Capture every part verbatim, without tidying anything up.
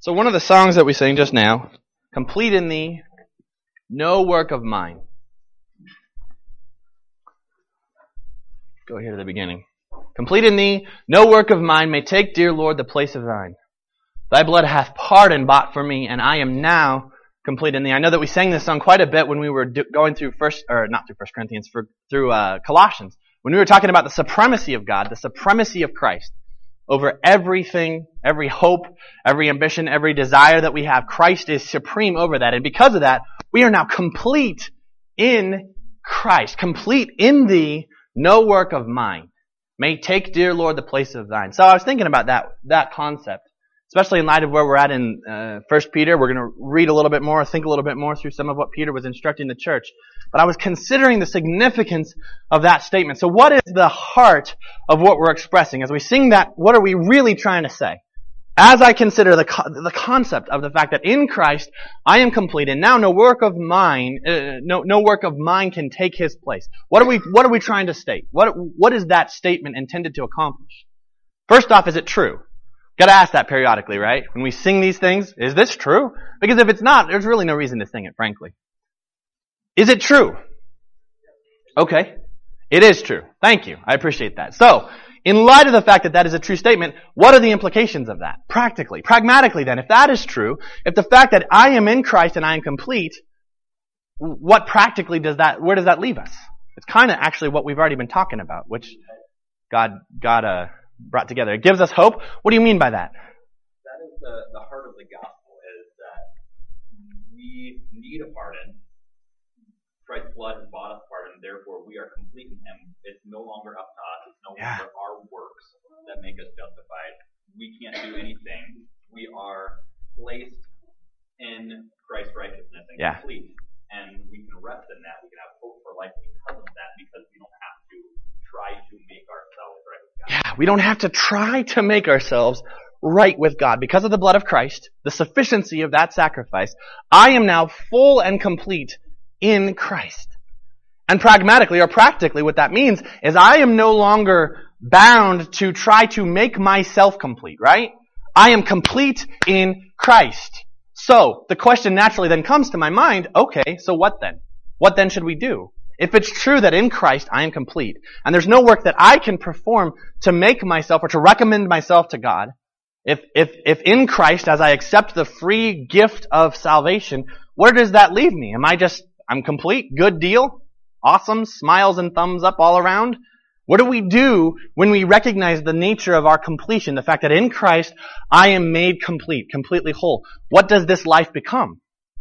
So one of the songs that we sang just now, complete in thee, no work of mine. Go here to the beginning. Complete in thee, no work of mine may take, dear Lord, the place of thine. Thy blood hath pardon bought for me, and I am now complete in thee. I know that we sang this song quite a bit when we were do- going through first, or not through First Corinthians, for, through uh, Colossians, when we were talking about the supremacy of God, the supremacy of Christ over everything, every hope, every ambition, every desire that we have. Christ is supreme over that, and because of that, we are now complete in Christ, complete in thee, no work of mine may take, dear Lord, the place of thine. So I was thinking about that that concept, especially in light of where we're at in uh, First Peter. We're going to read a little bit more, think a little bit more through some of what Peter was instructing the church. But I was considering the significance of that statement. So what is the heart of what we're expressing? As we sing that, what are we really trying to say? As I consider the co- the concept of the fact that in Christ I am complete, and now no work of mine, uh, no no work of mine can take His place. What are we what are we trying to state? What what is that statement intended to accomplish? First off, is it true? Got to ask that periodically, right? When we sing these things, is this true? Because if it's not, there's really no reason to sing it, frankly. Is it true? Okay. It is true. Thank you. I appreciate that. So, in light of the fact that that is a true statement, what are the implications of that? Practically. Pragmatically then, if that is true, if the fact that I am in Christ and I am complete, what practically does that, where does that leave us? It's kind of actually what we've already been talking about, which God, God, uh, brought together. It gives us hope. What do you mean by that? That is the, the heart of the gospel, is that we need a pardon. Christ's blood has bought us pardon, therefore we are complete in Him. It's no longer up to us. It's no Yeah. longer our works that make us justified. We can't do anything. We are placed in Christ's righteousness and Yeah. complete. And we can rest in that. We can have hope for life because of that, because we don't have to try to make ourselves right with God. Yeah, we don't have to try to make ourselves right with God. Because of the blood of Christ, the sufficiency of that sacrifice, I am now full and complete in Christ. And pragmatically or practically what that means is I am no longer bound to try to make myself complete, right? I am complete in Christ. So, the question naturally then comes to my mind, okay, so what then? What then should we do? If it's true that in Christ I am complete, and there's no work that I can perform to make myself or to recommend myself to God, if, if, if in Christ, as I accept the free gift of salvation, where does that leave me? Am I just, I'm complete, good deal, awesome, smiles and thumbs up all around? What do we do when we recognize the nature of our completion, the fact that in Christ I am made complete, completely whole? What does this life become?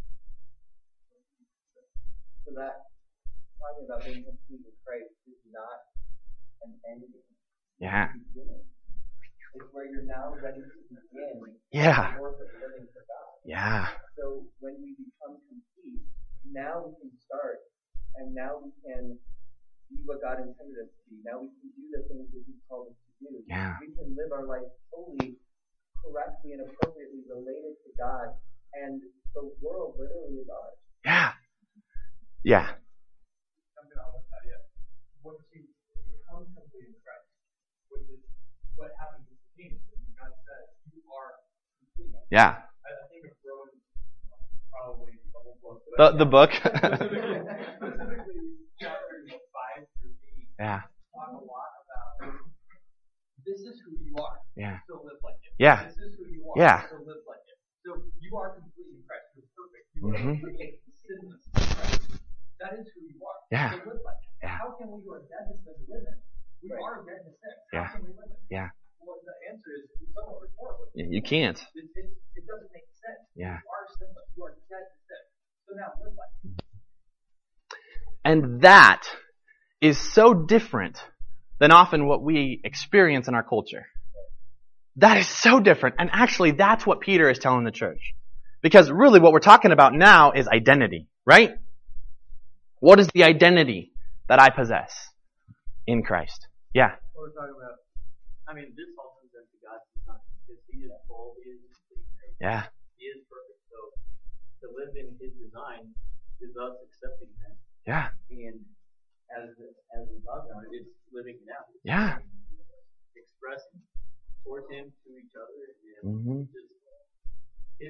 So that, talking about being complete with Christ is not an ending. Yeah. It's a beginning. It's where you're now ready to begin Yeah. the work of living for God. Yeah. So when we become complete, now we can start, and now we can be what God intended us to be. Now we can do the things that He called us to do. Yeah. We can live our life fully, correctly, and appropriately related to God, and the world literally is ours. Yeah. Yeah. Jumping on this idea. Once you become complete in Christ, which is what happens in the God says, you are complete. Yeah. I, I think of Romans, probably the whole book. The, the book. Specifically, specifically chapters five through eight. Yeah. Talk a lot about this is who you are. Yeah. So live like it. Yeah. This is who you are. Yeah. So live like it. So you are complete in Christ. You're perfect. You are Mhm. complete, sinless in Christ. That is who you are. Yeah. So live like it. Yeah. How can we who are dead to sin live in it? We Right. are dead to sin. Yeah. How can we live in it? Yeah. Well, the answer is somewhat rhetorical. You can't. It, it, it doesn't make sense. Yeah. You are sinless. You are dead to sin. So now live like it. And that is so different than often what we experience in our culture. That is so different. And actually, that's what Peter is telling the church. Because really what we're talking about now is identity, right? What is the identity that I possess in Christ? Yeah. What we're talking about, I mean, this all comes into God's design. Because He is full, He is complete. Yeah. He is perfect. So to live in His design is us accepting that. Yeah. And as as we talk about it, it's living it out. It's Yeah. expressing towards Him, to each other, and Mhm. just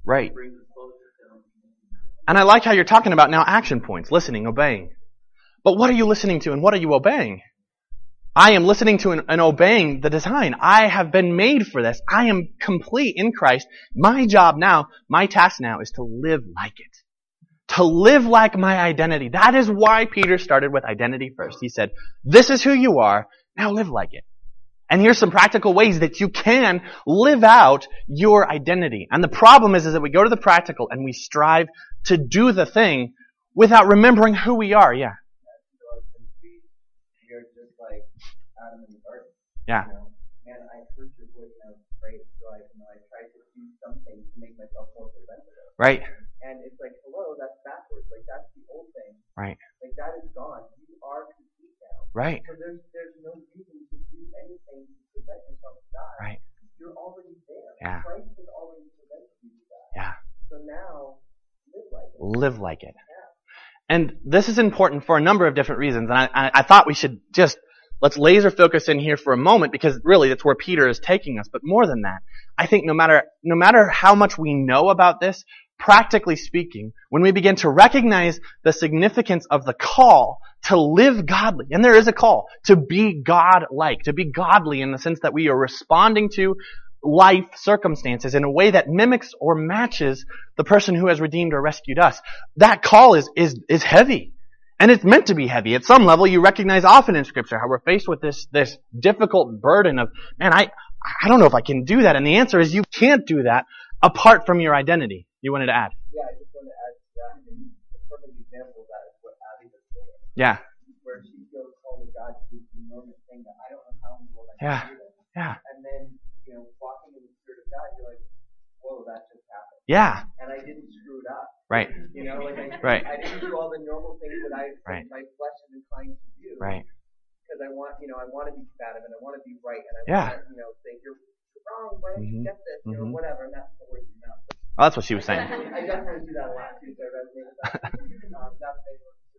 Right. brings us closer to Him. And I like how you're talking about now action points, listening, obeying. But what are you listening to and what are you obeying? I am listening to and, and obeying the design. I have been made for this. I am complete in Christ. My job now, my task now is to live like it. To live like my identity. That is why Peter started with identity first. He said, this is who you are, now live like it. And here's some practical ways that you can live out your identity. And the problem is, is that we go to the practical and we strive to do the thing without remembering who we are. Yeah. We are just like Adam in the garden. Yeah. You know, man, I heard your voice and I was afraid, so I, you know, I tried to do something to make myself more preventative. Right. And it's like, hello, that's backwards. Like, that's the old thing. Right. Like, that is gone. You are complete now. Right. So there's there's no reason to do anything to prevent yourself from God. Right. You're already there. Yeah. Christ has already prevented you from that. Yeah. So now, live like it. Live like it. Yeah. And this is important for a number of different reasons. And I, I, I thought we should just, let's laser focus in here for a moment because really that's where Peter is taking us. But more than that, I think no matter, no matter how much we know about this, practically speaking, when we begin to recognize the significance of the call to live godly, and there is a call to be God-like, to be godly in the sense that we are responding to life circumstances in a way that mimics or matches the person who has redeemed or rescued us. That call is, is, is heavy. And it's meant to be heavy. At some level, you recognize often in Scripture how we're faced with this, this difficult burden of, man, I, I don't know if I can do that. And the answer is you can't do that apart from your identity. You wanted to add? Yeah, I just want to add to that. And the perfect example of that is what Abby just told us. Yeah. Where she feels called to God to do this enormous thing that I don't know how in the world I Yeah. can do this. Yeah. And then, you know, walking in the Spirit of God, you're like, whoa, that just happened. Yeah. And I didn't screw it up. Right. You know, like I, Right. I didn't do all the normal things that I, Right. my flesh is inclined to do. Right. Because I want, you know, I want to be combative and I want to be right and I Yeah. want to, you know, say you're wrong. Why don't Mhm. you get this? You know, Mhm. whatever. And that's the word of mouth. Oh, that's what she was saying. I definitely do that a lot too. So I resonate with that. um, not that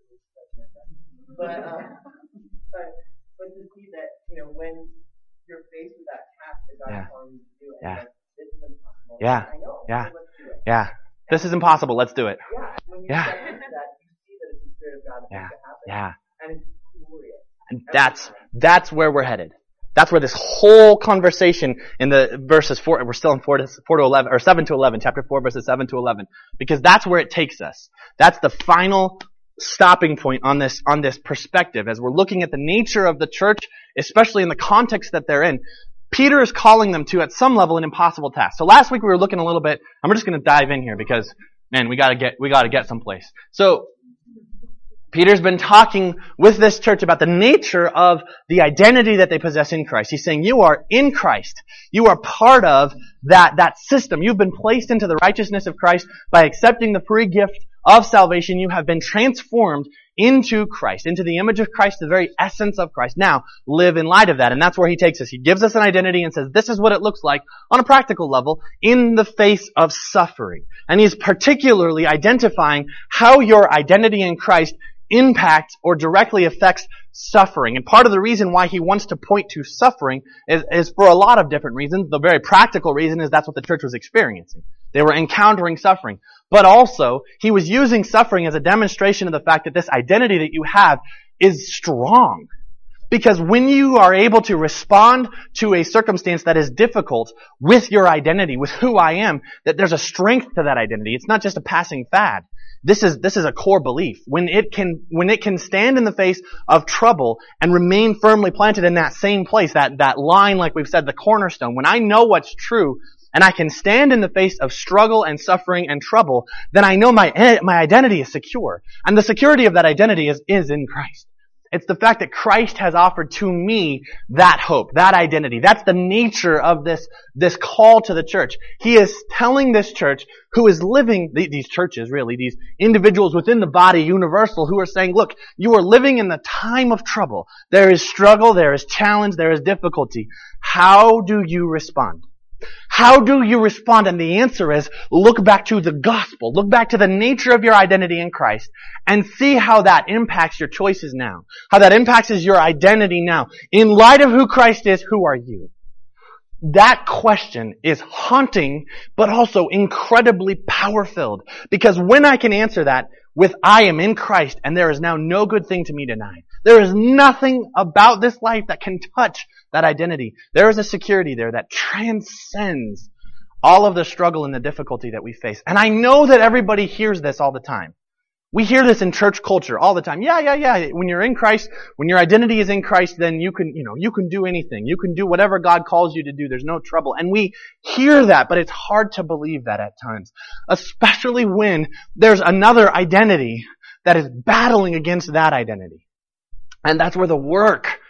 but um, but but to see that, you know, when you're faced with that task that God Yeah. is calling you to do, and Yeah. like, this is impossible. Yeah. I know. Yeah. So let's do it. Yeah. This is impossible. Let's do it. Yeah. When you Yeah. step into that, you see that it's the Spirit of God that Yeah. makes it happen. Yeah. And it's glorious. And that's, that's where we're headed. That's where this whole conversation in the verses four, we're still in four to, four to eleven, or seven to eleven, chapter four verses seven to eleven, because that's where it takes us. That's the final stopping point on this, on this perspective. As we're looking at the nature of the church, especially in the context that they're in, Peter is calling them to, at some level, an impossible task. So last week we were looking a little bit, I'm just going to dive in here because, man, we gotta get, we gotta get someplace. So, Peter's been talking with this church about the nature of the identity that they possess in Christ. He's saying you are in Christ. You are part of that, that system. You've been placed into the righteousness of Christ by accepting the free gift of salvation. You have been transformed into Christ, into the image of Christ, the very essence of Christ. Now, live in light of that. And that's where he takes us. He gives us an identity and says, this is what it looks like on a practical level in the face of suffering. And he's particularly identifying how your identity in Christ impacts or directly affects suffering. And part of the reason why he wants to point to suffering is, is for a lot of different reasons. The very practical reason is that's what the church was experiencing. They were encountering suffering. But also, he was using suffering as a demonstration of the fact that this identity that you have is strong. Because when you are able to respond to a circumstance that is difficult with your identity, with who I am, that there's a strength to that identity. It's not just a passing fad. This is, this is a core belief. When it can, when it can stand in the face of trouble and remain firmly planted in that same place, that, that line, like we've said, the cornerstone, when I know what's true and I can stand in the face of struggle and suffering and trouble, then I know my, my identity is secure. And the security of that identity is, is in Christ. It's the fact that Christ has offered to me that hope, that identity. That's the nature of this, this call to the church. He is telling this church who is living, these churches really, these individuals within the body universal who are saying, look, you are living in the time of trouble. There is struggle, there is challenge, there is difficulty. How do you respond? How do you respond? And the answer is, look back to the gospel. Look back to the nature of your identity in Christ and see how that impacts your choices now. How that impacts your identity now. In light of who Christ is, who are you? That question is haunting, but also incredibly power-filled. Because when I can answer that with I am in Christ and there is now no good thing to me denied, there is nothing about this life that can touch that identity. There is a security there that transcends all of the struggle and the difficulty that we face. And I know that everybody hears this all the time. We hear this in church culture all the time. Yeah, yeah, yeah. When you're in Christ, when your identity is in Christ, then you can, you know, you can do anything. You can do whatever God calls you to do. There's no trouble. And we hear that, but it's hard to believe that at times. Especially when there's another identity that is battling against that identity. And that's where the work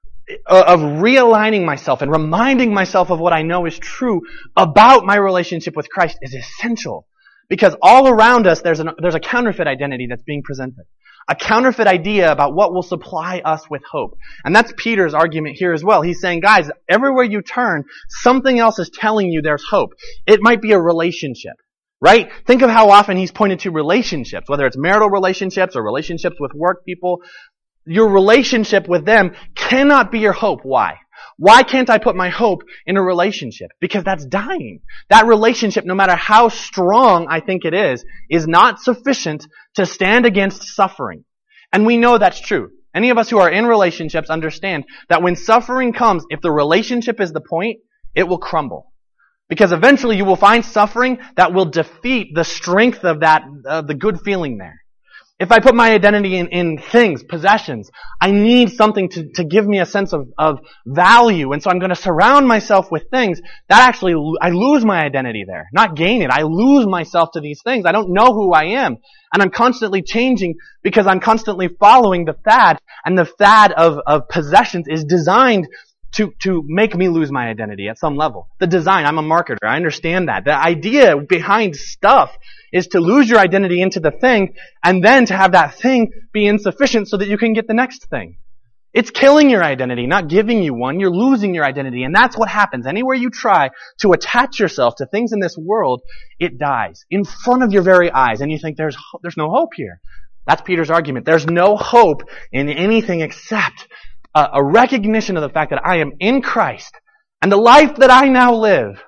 of realigning myself and reminding myself of what I know is true about my relationship with Christ is essential. Because all around us, there's, an, there's a counterfeit identity that's being presented. A counterfeit idea about what will supply us with hope. And that's Peter's argument here as well. He's saying, guys, everywhere you turn, something else is telling you there's hope. It might be a relationship, right? Think of how often he's pointed to relationships, whether it's marital relationships or relationships with work people. Your relationship with them cannot be your hope. Why? Why can't I put my hope in a relationship? Because that's dying. That relationship, no matter how strong I think it is, is not sufficient to stand against suffering. And we know that's true. Any of us who are in relationships understand that when suffering comes, if the relationship is the point, it will crumble. Because eventually you will find suffering that will defeat the strength of that, uh, the good feeling there. If I put my identity in, in things, possessions, I need something to, to give me a sense of, of value. And so I'm going to surround myself with things. That actually, I lose my identity there. Not gain it. I lose myself to these things. I don't know who I am. And I'm constantly changing because I'm constantly following the fad. And the fad of, of possessions is designed to, to make me lose my identity at some level. The design, I'm a marketer. I understand that. The idea behind stuff is to lose your identity into the thing and then to have that thing be insufficient so that you can get the next thing. It's killing your identity, not giving you one. You're losing your identity. And that's what happens. Anywhere you try to attach yourself to things in this world, it dies in front of your very eyes. And you think there's, there's no hope here. That's Peter's argument. There's no hope in anything except a, a recognition of the fact that I am in Christ. And the life that I now live,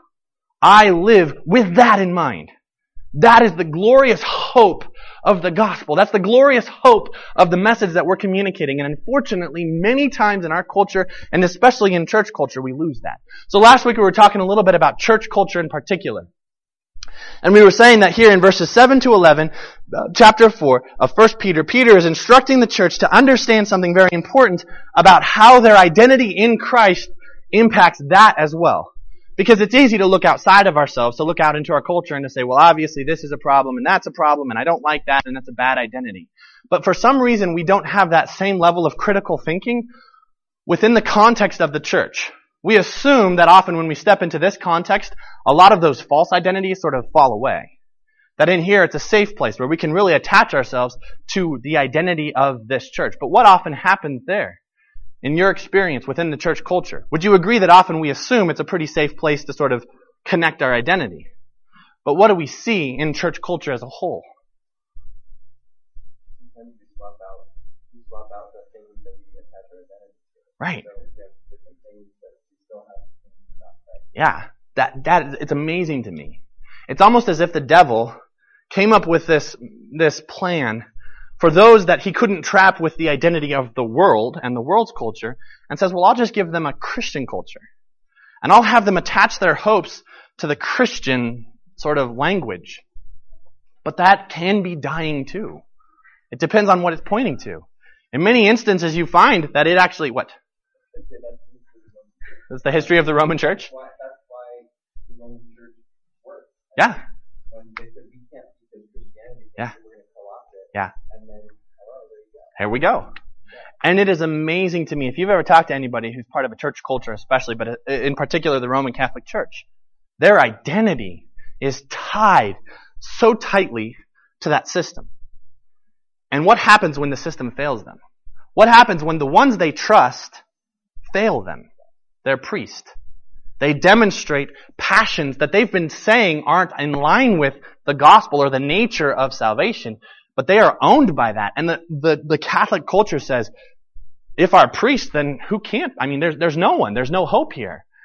I live with that in mind. That is the glorious hope of the gospel. That's the glorious hope of the message that we're communicating. And unfortunately, many times in our culture, and especially in church culture, we lose that. So last week we were talking a little bit about church culture in particular. And we were saying that here in verses seven to eleven, uh, chapter four of First Peter, Peter is instructing the church to understand something very important about how their identity in Christ impacts that as well. Because it's easy to look outside of ourselves, to look out into our culture and to say, well, obviously this is a problem and that's a problem and I don't like that and that's a bad identity. But for some reason, we don't have that same level of critical thinking within the context of the church. We assume that often when we step into this context, a lot of those false identities sort of fall away. That in here it's a safe place where we can really attach ourselves to the identity of this church. But what often happens there? In your experience within the church culture, would you agree that often we assume it's a pretty safe place to sort of connect our identity? But what do we see in church culture as a whole? Sometimes we swap out, we swap out the things that we attach our identity to. Right. So we have different things, but we still have things that are not right. Yeah, that that it's amazing to me. It's almost as if the devil came up with this this plan for those that he couldn't trap with the identity of the world and the world's culture, and says, well, I'll just give them a Christian culture. And I'll have them attach their hopes to the Christian sort of language. But that can be dying too. It depends on what it's pointing to. In many instances, you find that it actually, what? That's the history of the Roman Church? That's why, that's why the Roman Church worked. Yeah. When they said we can't teach Christianity, Yeah. we're going to co-opt it. Yeah. And then, hello, there you go. Here we go. And it is amazing to me, if you've ever talked to anybody who's part of a church culture especially, but in particular the Roman Catholic Church, their identity is tied so tightly to that system. And what happens when the system fails them? What happens when the ones they trust fail them? Their priest. They demonstrate passions that they've been saying aren't in line with the gospel or the nature of salvation, but they are owned by that. And the, the, the Catholic culture says, if our priest, then who can't? I mean, there's, there's no one. There's no hope here.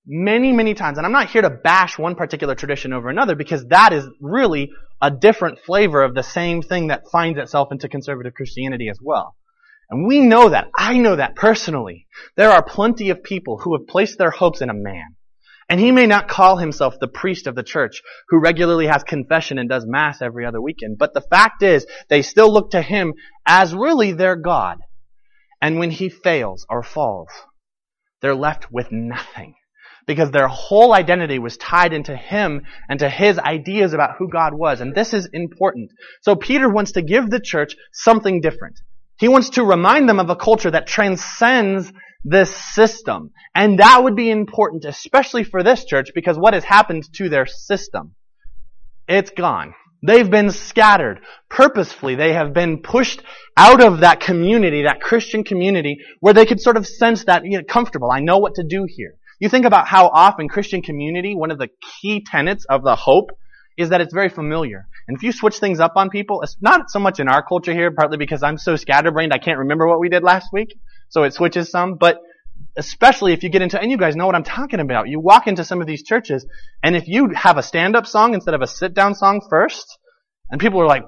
many, many times, and I'm not here to bash one particular tradition over another, because that is really a different flavor of the same thing that finds itself into conservative Christianity as well. And we know that. I know that personally. There are plenty of people who have placed their hopes in a man. And he may not call himself the priest of the church who regularly has confession and does mass every other weekend. But the fact is, they still look to him as really their God. And when he fails or falls, they're left with nothing. Because their whole identity was tied into him and to his ideas about who God was. And this is important. So Peter wants to give the church something different. He wants to remind them of a culture that transcends this system. And that would be important, especially for this church, because what has happened to their system? It's gone. They've been scattered. Purposefully, they have been pushed out of that community, that Christian community, where they could sort of sense that, you know, comfortable. I know what to do here. You think about how often Christian community, one of the key tenets of the hope, is that it's very familiar. And if you switch things up on people, it's not so much in our culture here, partly because I'm so scatterbrained I can't remember what we did last week, so it switches some, but especially if you get into, and you guys know what I'm talking about, you walk into some of these churches, and if you have a stand-up song instead of a sit-down song first, and people are like,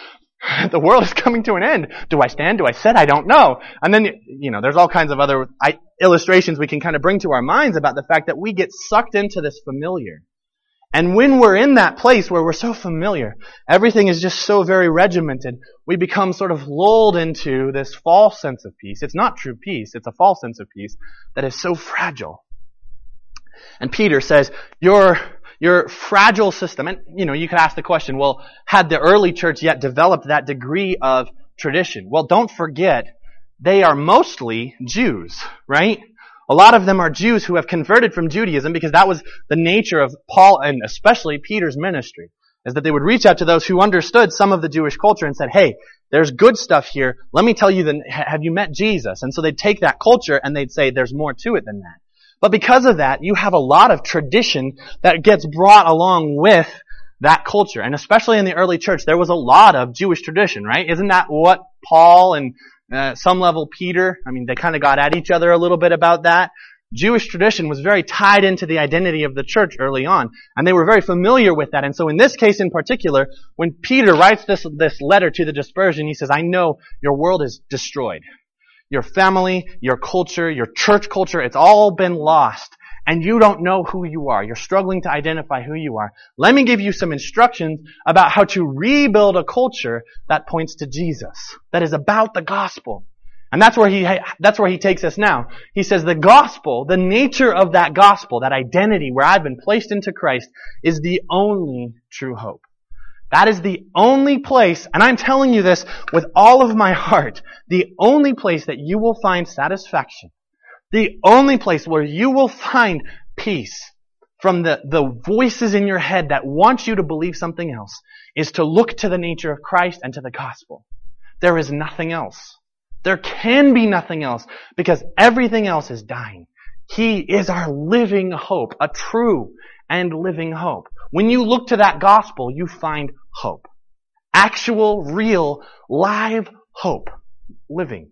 the world is coming to an end. Do I stand? Do I sit? I don't know. And then, you know, there's all kinds of other illustrations we can kind of bring to our minds about the fact that we get sucked into this familiar. And when we're in that place where we're so familiar, everything is just so very regimented, we become sort of lulled into this false sense of peace. It's not true peace, it's a false sense of peace that is so fragile. And Peter says, your, your fragile system, and you know, you could ask the question, well, had the early church yet developed that degree of tradition? Well, don't forget, they are mostly Jews, right? A lot of them are Jews who have converted from Judaism because that was the nature of Paul and especially Peter's ministry, is that they would reach out to those who understood some of the Jewish culture and said, hey, there's good stuff here. Let me tell you, the, have you met Jesus? And so they'd take that culture and they'd say there's more to it than that. But because of that, you have a lot of tradition that gets brought along with that culture. And especially in the early church, there was a lot of Jewish tradition, right? Isn't that what Paul and Uh, some level Peter, I mean, they kind of got at each other a little bit about that. Jewish tradition was very tied into the identity of the church early on, and they were very familiar with that. And so in this case in particular, when Peter writes this, this letter to the dispersion, he says, I know your world is destroyed. Your family, your culture, your church culture, it's all been lost. And you don't know who you are. You're struggling to identify who you are. Let me give you some instructions about how to rebuild a culture that points to Jesus, that is about the gospel. And that's where he, that's where he takes us now. He says the gospel, the nature of that gospel, that identity where I've been placed into Christ, is the only true hope. That is the only place, and I'm telling you this with all of my heart, the only place that you will find satisfaction. The only place where you will find peace from the, the voices in your head that want you to believe something else is to look to the nature of Christ and to the gospel. There is nothing else. There can be nothing else because everything else is dying. He is our living hope, a true and living hope. When you look to that gospel, you find hope. Actual, real, live hope. Living.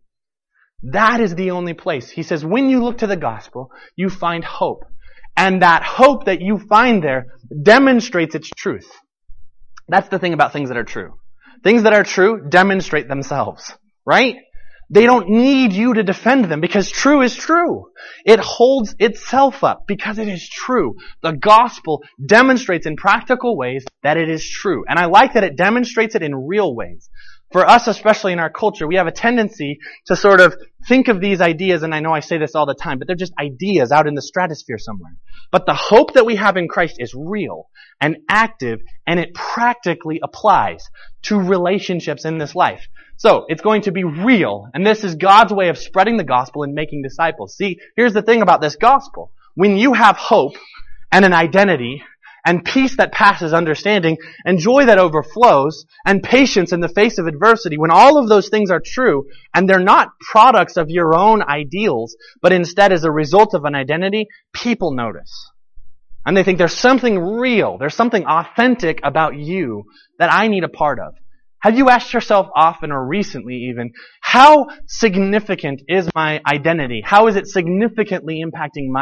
That is the only place. He says, when you look to the gospel, you find hope. And that hope that you find there demonstrates its truth. That's the thing about things that are true. Things that are true demonstrate themselves, right? They don't need you to defend them because true is true. It holds itself up because it is true. The gospel demonstrates in practical ways that it is true. And I like that it demonstrates it in real ways. For us, especially in our culture, we have a tendency to sort of think of these ideas, and I know I say this all the time, but they're just ideas out in the stratosphere somewhere. But the hope that we have in Christ is real and active, and it practically applies to relationships in this life. So, it's going to be real, and this is God's way of spreading the gospel and making disciples. See, here's the thing about this gospel. When you have hope and an identity, and peace that passes understanding, and joy that overflows, and patience in the face of adversity, when all of those things are true, and they're not products of your own ideals, but instead as a result of an identity, people notice. And they think there's something real, there's something authentic about you that I need a part of. Have you asked yourself often or recently even, how significant is my identity? How is it significantly impacting my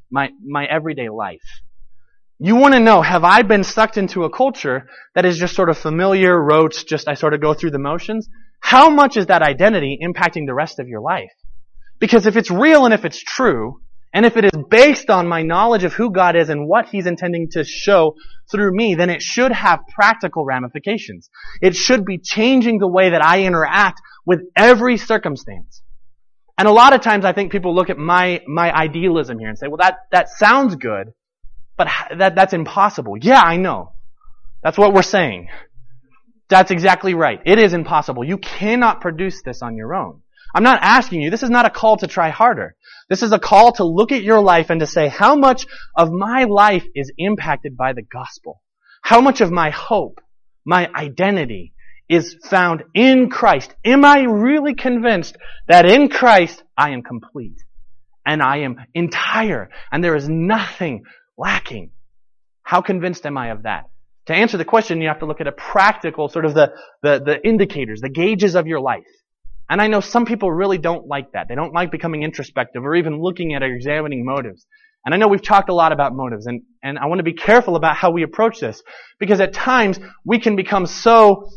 my, my everyday life. You want to know, have I been sucked into a culture that is just sort of familiar, rote, just I sort of go through the motions? How much is that identity impacting the rest of your life? Because if it's real and if it's true, and if it is based on my knowledge of who God is and what He's intending to show through me, then it should have practical ramifications. It should be changing the way that I interact with every circumstance. And a lot of times I think people look at my, my idealism here and say, well, that, that sounds good, but that, that's impossible. Yeah, I know. That's what we're saying. That's exactly right. It is impossible. You cannot produce this on your own. I'm not asking you. This is not a call to try harder. This is a call to look at your life and to say, how much of my life is impacted by the gospel? How much of my hope, my identity is found in Christ? Am I really convinced that in Christ I am complete and I am entire and there is nothing lacking? How convinced am I of that? To answer the question, you have to look at a practical, sort of the, the, the indicators, the gauges of your life. And I know some people really don't like that. They don't like becoming introspective or even looking at or examining motives. And I know we've talked a lot about motives, and, and I want to be careful about how we approach this. Because at times, we can become so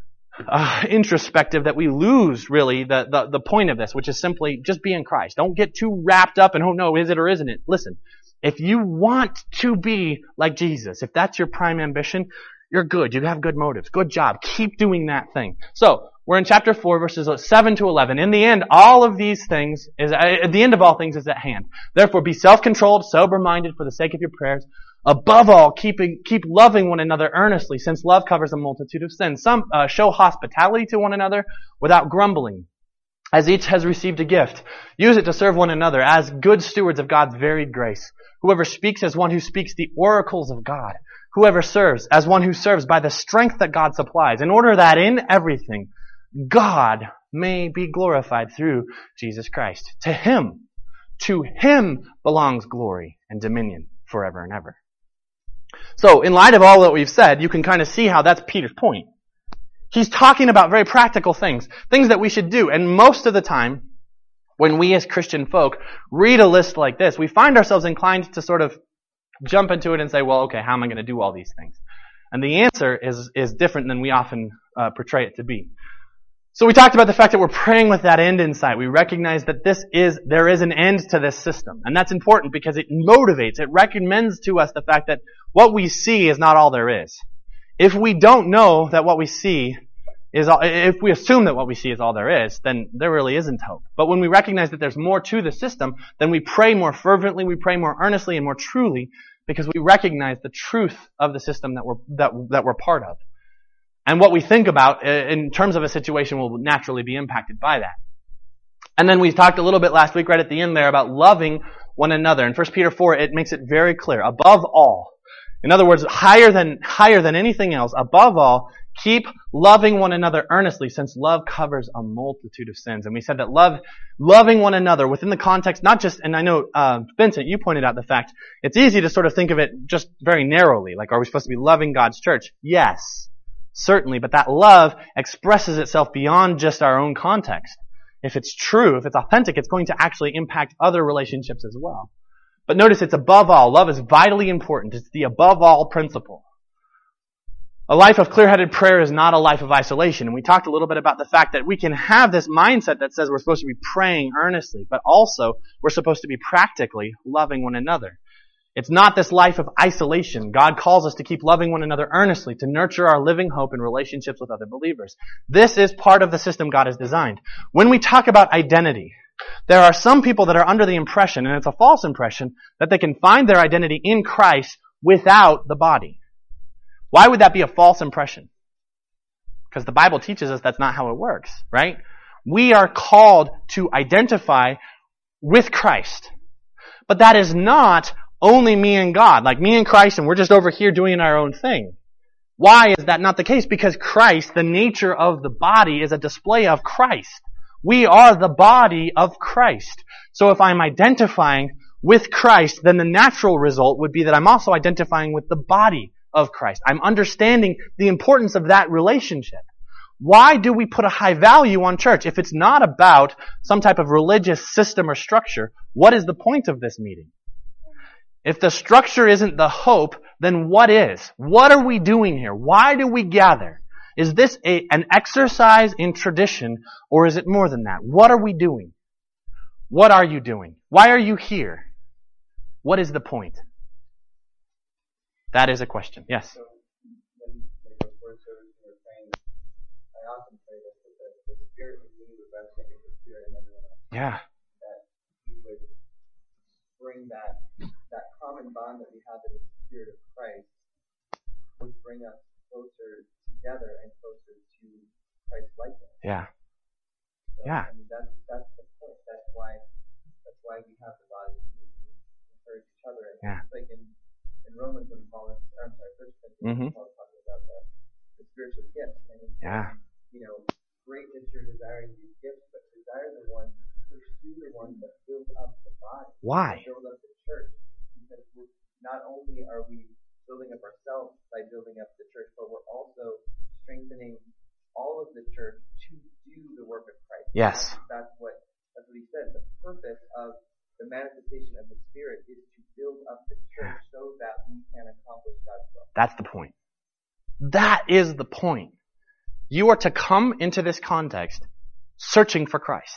uh, introspective that we lose, really, the, the, the point of this, which is simply just be in Christ. Don't get too wrapped up in, oh no, is it or isn't it? Listen, if you want to be like Jesus, if that's your prime ambition, you're good. You have good motives. Good job. Keep doing that thing. So, we're in chapter four, verses seven to eleven. In the end, all of these things is, at the end of all things is at hand. Therefore, be self-controlled, sober-minded for the sake of your prayers. Above all, keeping, keep loving one another earnestly, since love covers a multitude of sins. Some, uh, show hospitality to one another without grumbling. As each has received a gift, use it to serve one another as good stewards of God's varied grace. Whoever speaks as one who speaks the oracles of God. Whoever serves as one who serves by the strength that God supplies, in order that in everything God may be glorified through Jesus Christ. To Him, to Him belongs glory and dominion forever and ever. So, in light of all that we've said, you can kind of see how that's Peter's point. He's talking about very practical things, things that we should do. And most of the time, when we as Christian folk read a list like this, we find ourselves inclined to sort of jump into it and say, well, okay, how am I going to do all these things? And the answer is, is different than we often uh, portray it to be. So we talked about the fact that we're praying with that end in sight. We recognize that this is, there is an end to this system. And that's important because it motivates, it recommends to us the fact that what we see is not all there is. If we don't know that what we see is all, if we assume that what we see is all there is, then there really isn't hope. But when we recognize that there's more to the system, then we pray more fervently, we pray more earnestly and more truly because we recognize the truth of the system that we're, that, that we're part of. And what we think about in terms of a situation will naturally be impacted by that. And then we talked a little bit last week right at the end there about loving one another. In First Peter four, it makes it very clear. Above all, in other words, higher than, higher than anything else, above all, keep loving one another earnestly, since love covers a multitude of sins. And we said that love, loving one another within the context, not just, and I know, uh, Vincent, you pointed out the fact, it's easy to sort of think of it just very narrowly, like are we supposed to be loving God's church? Yes. Certainly, but that love expresses itself beyond just our own context. If it's true, if it's authentic, it's going to actually impact other relationships as well. But notice it's above all. Love is vitally important. It's the above all principle. A life of clear-headed prayer is not a life of isolation. And we talked a little bit about the fact that we can have this mindset that says we're supposed to be praying earnestly, but also we're supposed to be practically loving one another. It's not this life of isolation. God calls us to keep loving one another earnestly, to nurture our living hope in relationships with other believers. This is part of the system God has designed. When we talk about identity, there are some people that are under the impression, and it's a false impression, that they can find their identity in Christ without the body. Why would that be a false impression? Because the Bible teaches us that's not how it works, right? We are called to identify with Christ. But that is not only me and God, like me and Christ, and we're just over here doing our own thing. Why is that not the case? Because Christ, the nature of the body, is a display of Christ. We are the body of Christ. So if I'm identifying with Christ, then the natural result would be that I'm also identifying with the body of Christ. I'm understanding the importance of that relationship. Why do we put a high value on church? If it's not about some type of religious system or structure, what is the point of this meeting? If the structure isn't the hope, then what is? What are we doing here? Why do we gather? Is this a, an exercise in tradition, or is it more than that? What are we doing? What are you doing? Why are you here? What is the point? That is a question. Yes? So, when, like, before service, we were praying, I often pray this, that the, the Spirit in me would resonate with the Spirit in everyone else. Yeah. That He would bring that, that common bond that we have in the Spirit of Christ would bring us closer together and closer to Christ's likeness. Yeah. So, Yeah. I mean, that's, that's the point. That's why, that's why we have the body to encourage each other. And Yeah. it's like in, in Romans when Paul is, or I'm sorry, First Corinthians, Mhm. Paul is talking about the, the spiritual gifts. And he says, Yeah. you know, great is your desire in these gifts, but desire the ones, pursue the ones that build up the body. Why? Build up the church. Because we're, not only are we building up ourselves by building up the church, but we're also strengthening all of the church to do the work of Christ. Yes. That's, that's what that's what he said. The purpose of the manifestation of the Spirit is to build up the church so that we can accomplish God's will. That's the point. That is the point. You are to come into this context searching for Christ.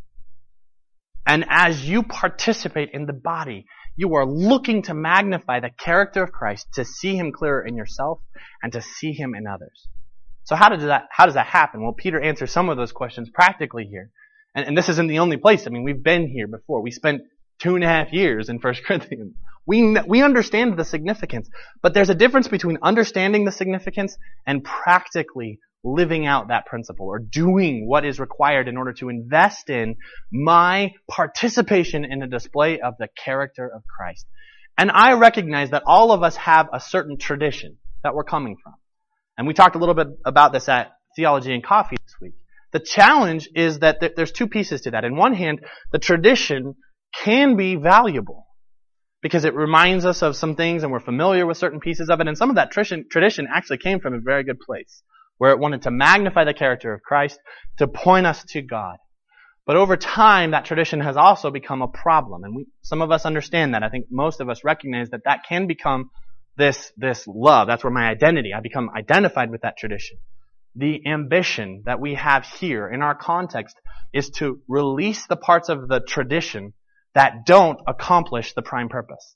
And as you participate in the body, you are looking to magnify the character of Christ, to see Him clearer in yourself and to see Him in others. So how does that, how does that happen? Well, Peter answers some of those questions practically here. And, and this isn't the only place. I mean, we've been here before. We spent two and a half years in First Corinthians. We, we understand the significance, but there's a difference between understanding the significance and practically living out that principle or doing what is required in order to invest in my participation in the display of the character of Christ. And I recognize that all of us have a certain tradition that we're coming from. And we talked a little bit about this at Theology and Coffee this week. The challenge is that th- there's two pieces to that. In one hand, the tradition can be valuable because it reminds us of some things and we're familiar with certain pieces of it. And some of that tradition, tradition actually came from a very good place where it wanted to magnify the character of Christ, to point us to God. But over time, that tradition has also become a problem. And we, some of us understand that. I think most of us recognize that that can become this, this love. That's where my identity, I become identified with that tradition. The ambition that we have here in our context is to release the parts of the tradition that don't accomplish the prime purpose.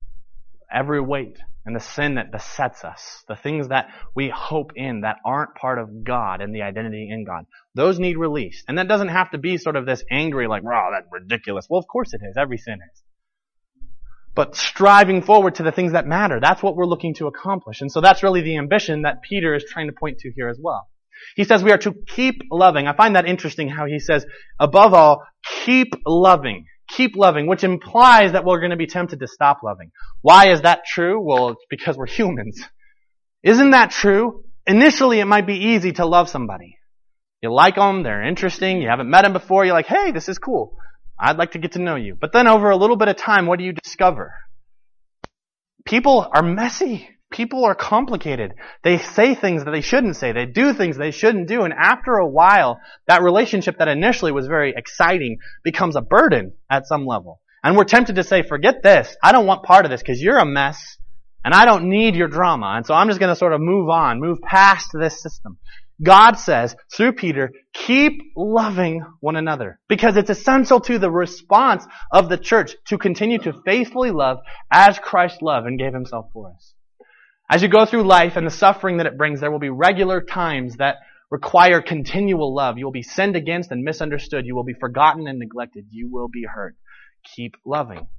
Every weight and the sin that besets us, the things that we hope in that aren't part of God and the identity in God, those need released. And that doesn't have to be sort of this angry, like, wow, that's ridiculous. Well, of course it is. Every sin is. But striving forward to the things that matter, that's what we're looking to accomplish. And so that's really the ambition that Peter is trying to point to here as well. He says we are to keep loving. I find that interesting how he says, above all, keep loving. Keep loving, which implies that we're going to be tempted to stop loving. Why is that true? Well, it's because we're humans. Isn't that true? Initially, it might be easy to love somebody. You like them, they're interesting, you haven't met them before, you're like, hey, this is cool. I'd like to get to know you. But then over a little bit of time, what do you discover? People are messy. People are complicated. They say things that they shouldn't say. They do things they shouldn't do. And after a while, that relationship that initially was very exciting becomes a burden at some level. And we're tempted to say, forget this. I don't want part of this because you're a mess and I don't need your drama. And so I'm just going to sort of move on, move past this system. God says, through Peter, keep loving one another because it's essential to the response of the church to continue to faithfully love as Christ loved and gave Himself for us. As you go through life and the suffering that it brings, there will be regular times that require continual love. You will be sinned against and misunderstood. You will be forgotten and neglected. You will be hurt. Keep loving.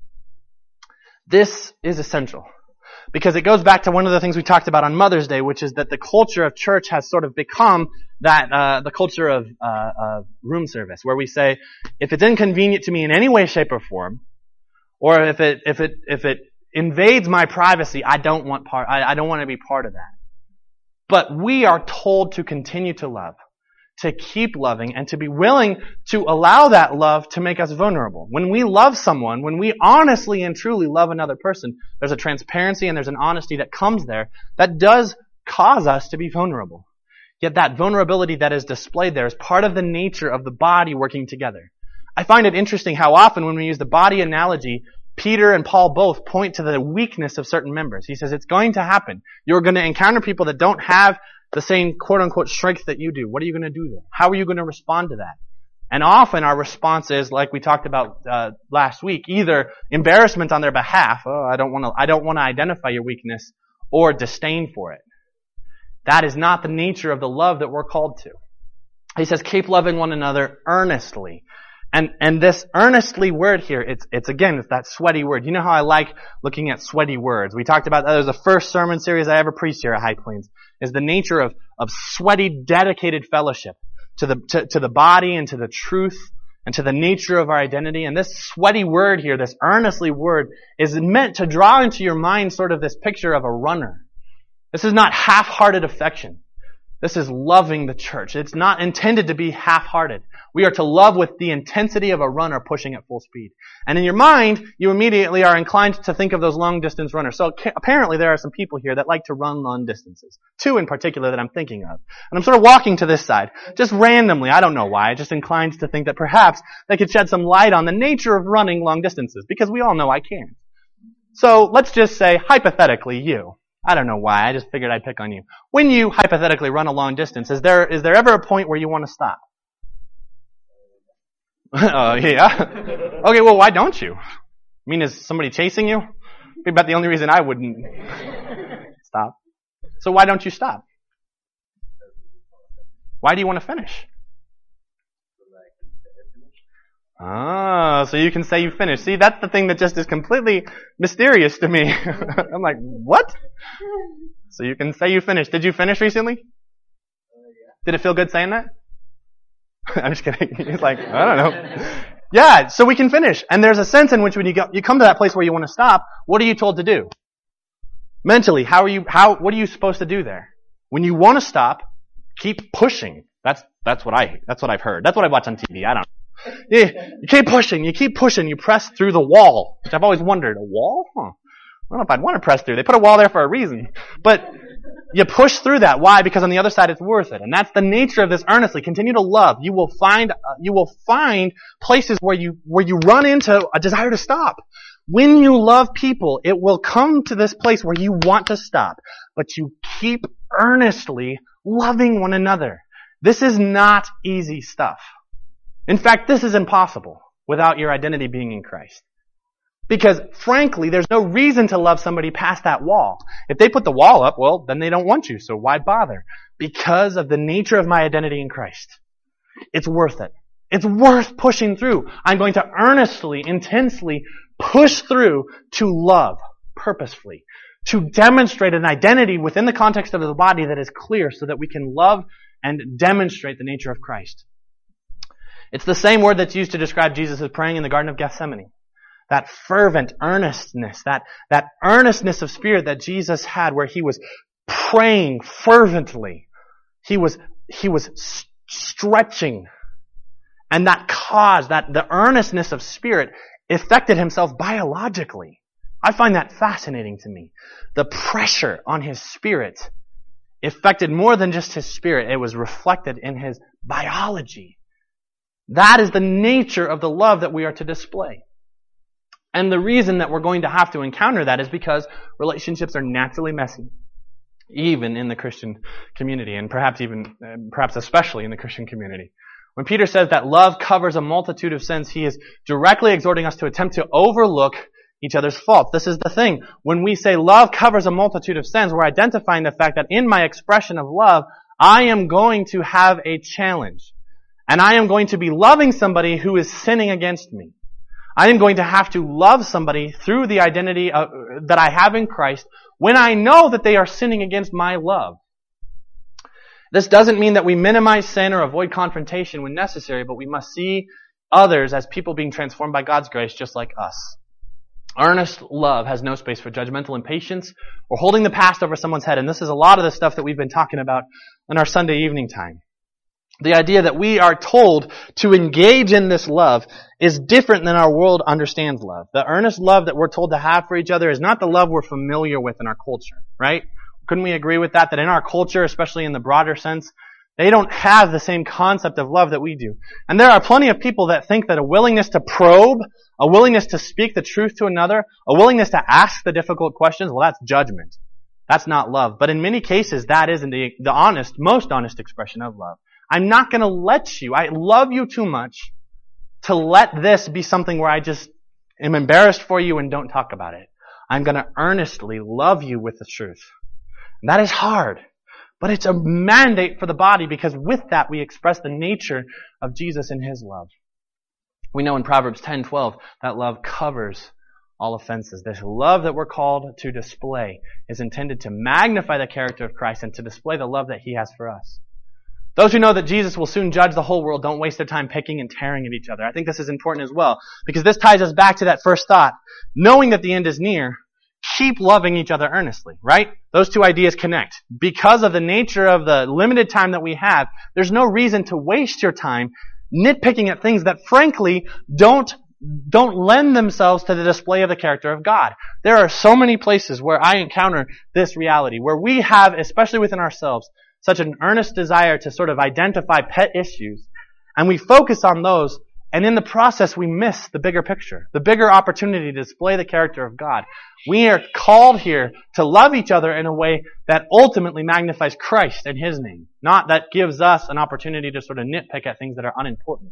This is essential because it goes back to one of the things we talked about on Mother's Day, which is that the culture of church has sort of become that uh, the culture of uh, uh, room service, where we say, if it's inconvenient to me in any way, shape, or form, or if it if it if it invades my privacy, I don't want part, I, I don't want to be part of that. But we are told to continue to love, to keep loving, and to be willing to allow that love to make us vulnerable. When we love someone, when we honestly and truly love another person, there's a transparency and there's an honesty that comes there that does cause us to be vulnerable. Yet that vulnerability that is displayed there is part of the nature of the body working together. I find it interesting how often when we use the body analogy, Peter and Paul both point to the weakness of certain members. He says it's going to happen. You're going to encounter people that don't have the same quote-unquote strength that you do. What are you going to do then? How are you going to respond to that? And often our response is, like we talked about uh, last week, either embarrassment on their behalf, oh, I don't want to, I don't want to identify your weakness, or disdain for it. That is not the nature of the love that we're called to. He says, keep loving one another earnestly. And, and this earnestly word here, it's, it's again, it's that sweaty word. You know how I like looking at sweaty words? We talked about that. It was the first sermon series I ever preached here at High Plains, is the nature of, of sweaty, dedicated fellowship to the, to, to the body and to the truth and to the nature of our identity. And this sweaty word here, this earnestly word, is meant to draw into your mind sort of this picture of a runner. This is not half-hearted affection. This is loving the church. It's not intended to be half-hearted. We are to love with the intensity of a runner pushing at full speed. And in your mind, you immediately are inclined to think of those long-distance runners. So apparently there are some people here that like to run long distances. Two in particular that I'm thinking of. And I'm sort of walking to this side, just randomly. I don't know why. I just inclined to think that perhaps they could shed some light on the nature of running long distances, because we all know I can't. So let's just say, hypothetically, you. I don't know why. I just figured I'd pick on you. When you hypothetically run a long distance, is there is there ever a point where you want to stop? uh, yeah. Okay, well, why don't you? I mean, is somebody chasing you? Be about the only reason I wouldn't stop. So why don't you stop? Why do you want to finish? Ah, so you can say you finished. See, that's the thing that just is completely mysterious to me. I'm like, what? So you can say you finished. Did you finish recently? Uh, yeah. Did it feel good saying that? I'm just kidding. He's like, I don't know. Yeah, so we can finish. And there's a sense in which when you go, you come to that place where you want to stop, what are you told to do? Mentally, how are you, how, what are you supposed to do there? When you want to stop, keep pushing. That's, that's what I, that's what I've heard. That's what I watch on T V. I don't know. Yeah, you keep pushing, you keep pushing, you press through the wall, which I've always wondered, a wall? Huh. I don't know if I'd want to press through. They put a wall there for a reason. But you push through that. Why? Because on the other side it's worth it. And that's the nature of this earnestly. Continue to love. You will find, uh, you will find places where you, where you run into a desire to stop. When you love people, it will come to this place where you want to stop. But you keep earnestly loving one another. This is not easy stuff. In fact, this is impossible without your identity being in Christ. Because, frankly, there's no reason to love somebody past that wall. If they put the wall up, well, then they don't want you, so why bother? Because of the nature of my identity in Christ. It's worth it. It's worth pushing through. I'm going to earnestly, intensely push through to love purposefully, to demonstrate an identity within the context of the body that is clear so that we can love and demonstrate the nature of Christ. It's the same word that's used to describe Jesus as praying in the Garden of Gethsemane. That fervent earnestness, that, that earnestness of spirit that Jesus had where he was praying fervently. He was, he was stretching. And that caused, that the earnestness of spirit affected himself biologically. I find that fascinating to me. The pressure on his spirit affected more than just his spirit. It was reflected in his biology. That is the nature of the love that we are to display. And the reason that we're going to have to encounter that is because relationships are naturally messy. Even in the Christian community, and perhaps even, perhaps especially in the Christian community. When Peter says that love covers a multitude of sins, he is directly exhorting us to attempt to overlook each other's faults. This is the thing. When we say love covers a multitude of sins, we're identifying the fact that in my expression of love, I am going to have a challenge. And I am going to be loving somebody who is sinning against me. I am going to have to love somebody through the identity of, that I have in Christ when I know that they are sinning against my love. This doesn't mean that we minimize sin or avoid confrontation when necessary, but we must see others as people being transformed by God's grace just like us. Earnest love has no space for judgmental impatience or holding the past over someone's head. And this is a lot of the stuff that we've been talking about in our Sunday evening time. The idea that we are told to engage in this love is different than our world understands love. The earnest love that we're told to have for each other is not the love we're familiar with in our culture, right? Couldn't we agree with that? That in our culture, especially in the broader sense, They don't have the same concept of love that we do. And there are plenty of people that think that a willingness to probe, a willingness to speak the truth to another, a willingness to ask the difficult questions, well, that's judgment. That's not love. But in many cases, that is the, the honest, most honest expression of love. I'm not going to let you, I love you too much to let this be something where I just am embarrassed for you and don't talk about it. I'm going to earnestly love you with the truth. And that is hard. But it's a mandate for the body because with that we express the nature of Jesus and His love. We know in Proverbs ten twelve that love covers all offenses. This love that we're called to display is intended to magnify the character of Christ and to display the love that He has for us. Those who know that Jesus will soon judge the whole world don't waste their time picking and tearing at each other. I think this is important as well because this ties us back to that first thought. Knowing that the end is near, keep loving each other earnestly, right? Those two ideas connect. Because of the nature of the limited time that we have, there's no reason to waste your time nitpicking at things that frankly don't don't lend themselves to the display of the character of God. There are so many places where I encounter this reality, where we have, especially within ourselves, such an earnest desire to sort of identify pet issues, and we focus on those, and in the process we miss the bigger picture, the bigger opportunity to display the character of God. We are called here to love each other in a way that ultimately magnifies Christ and His name, not that gives us an opportunity to sort of nitpick at things that are unimportant.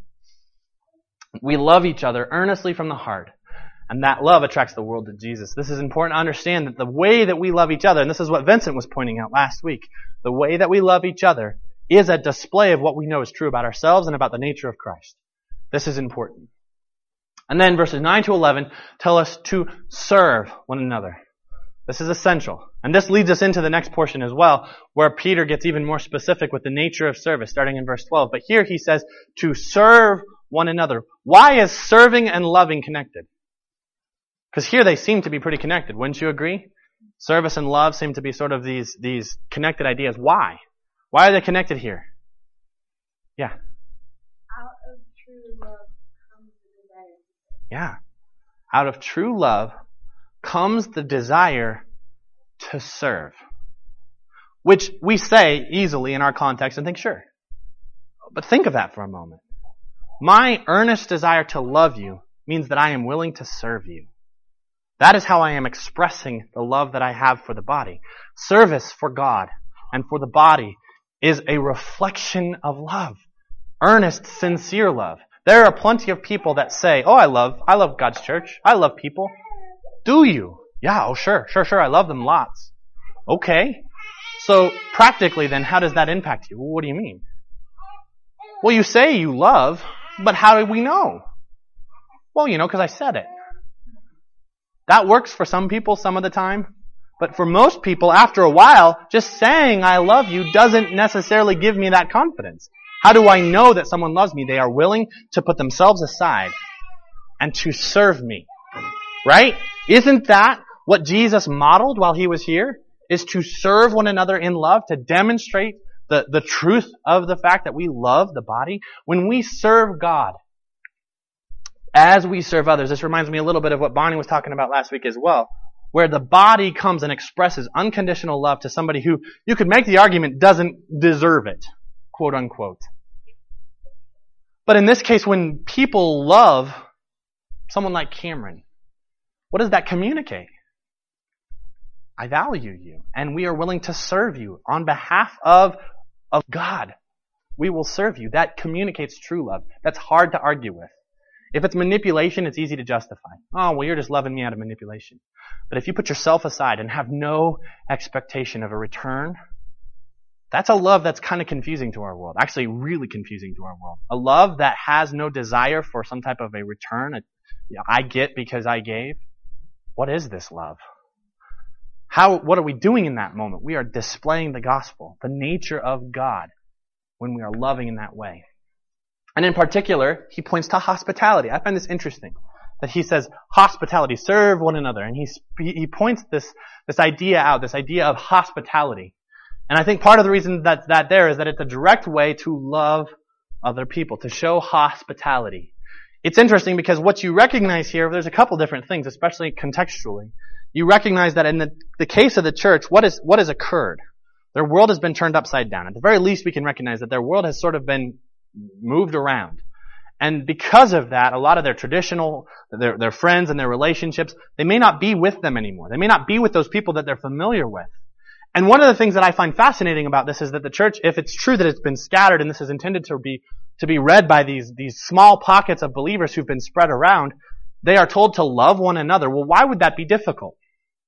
We love each other earnestly from the heart, and that love attracts the world to Jesus. This is important to understand that the way that we love each other, and this is what Vincent was pointing out last week, the way that we love each other is a display of what we know is true about ourselves and about the nature of Christ. This is important. And then verses nine to eleven tell us to serve one another. This is essential. And this leads us into the next portion as well, where Peter gets even more specific with the nature of service, starting in verse twelve. But here he says to serve one another. Why is serving and loving connected? Because here they seem to be pretty connected. Wouldn't you agree? Service and love seem to be sort of these, these connected ideas. Why? Why are they connected here? Yeah. Out of true love comes the desire. Yeah. Out of true love comes the desire to serve. Which we say easily in our context and think, sure. But think of that for a moment. My earnest desire to love you means that I am willing to serve you. That is how I am expressing the love that I have for the body. Service for God and for the body is a reflection of love. Earnest, sincere love. There are plenty of people that say, oh, I love, I love God's church. I love people. Do you? Yeah, oh sure, sure, sure. I love them lots. Okay. So practically then, how does that impact you? Well, what do you mean? Well, you say you love, but how do we know? Well, you know, because I said it. That works for some people some of the time. But for most people, after a while, just saying I love you doesn't necessarily give me that confidence. How do I know that someone loves me? They are willing to put themselves aside and to serve me. Right? Isn't that what Jesus modeled while He was here? Is to serve one another in love, to demonstrate the, the truth of the fact that we love the body. When we serve God, as we serve others, this reminds me a little bit of what Bonnie was talking about last week as well, where the body comes and expresses unconditional love to somebody who you could make the argument doesn't deserve it, quote unquote. But in this case, when people love someone like Cameron, what does that communicate? I value you, and we are willing to serve you on behalf of, of God. We will serve you. That communicates true love. That's hard to argue with. If it's manipulation, it's easy to justify. Oh, well, you're just loving me out of manipulation. But if you put yourself aside and have no expectation of a return, that's a love that's kind of confusing to our world. Actually, really confusing to our world. A love that has no desire for some type of a return. A, you know, I get because I gave. What is this love? How? What are we doing in that moment? We are displaying the gospel, the nature of God, when we are loving in that way. And in particular, he points to hospitality. I find this interesting, that he says, hospitality, serve one another. And he, he points this, this idea out, this idea of hospitality. And I think part of the reason that that there is that it's a direct way to love other people, to show hospitality. It's interesting because what you recognize here, there's a couple different things, especially contextually. You recognize that in the, the case of the church, what is what has occurred? Their world has been turned upside down. At the very least, we can recognize that their world has sort of been moved around. And because of that, a lot of their traditional, their, their friends and their relationships, they may not be with them anymore. They may not be with those people that they're familiar with. And one of the things that I find fascinating about this is that the church, if it's true that it's been scattered and this is intended to be, to be read by these, these small pockets of believers who've been spread around, they are told to love one another. Well, why would that be difficult?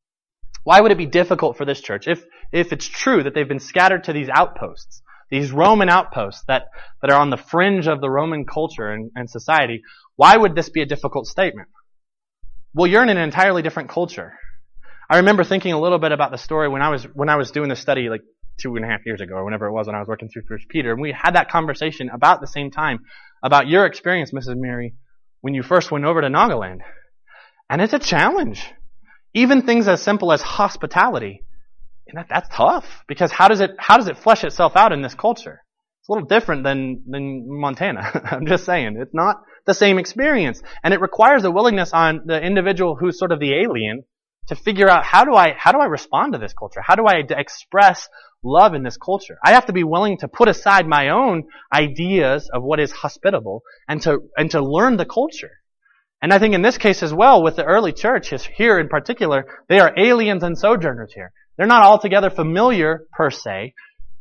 Why would it be difficult for this church if, if it's true that they've been scattered to these outposts? These Roman outposts that, that are on the fringe of the Roman culture and, and society, why would this be a difficult statement? Well, you're in an entirely different culture. I remember thinking a little bit about the story when I was when I was doing the study like two and a half years ago, or whenever it was when I was working through First Peter, and we had that conversation about the same time about your experience, Missus Mary, when you first went over to Nagaland. And it's a challenge. Even things as simple as hospitality. And that, that's tough, because how does it how does it flesh itself out in this culture? It's a little different than than Montana. I'm just saying, it's not the same experience, and it requires a willingness on the individual who's sort of the alien to figure out how do I how do I respond to this culture? How do I d- express love in this culture? I have to be willing to put aside my own ideas of what is hospitable and to and to learn the culture. And I think in this case as well, with the early church here in particular, they are aliens and sojourners here. They're not altogether familiar, per se,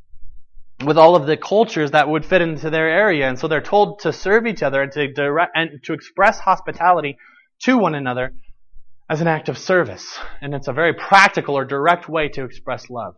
with all of the cultures that would fit into their area. And so they're told to serve each other and to direct, and to express hospitality to one another as an act of service. And it's a very practical or direct way to express love.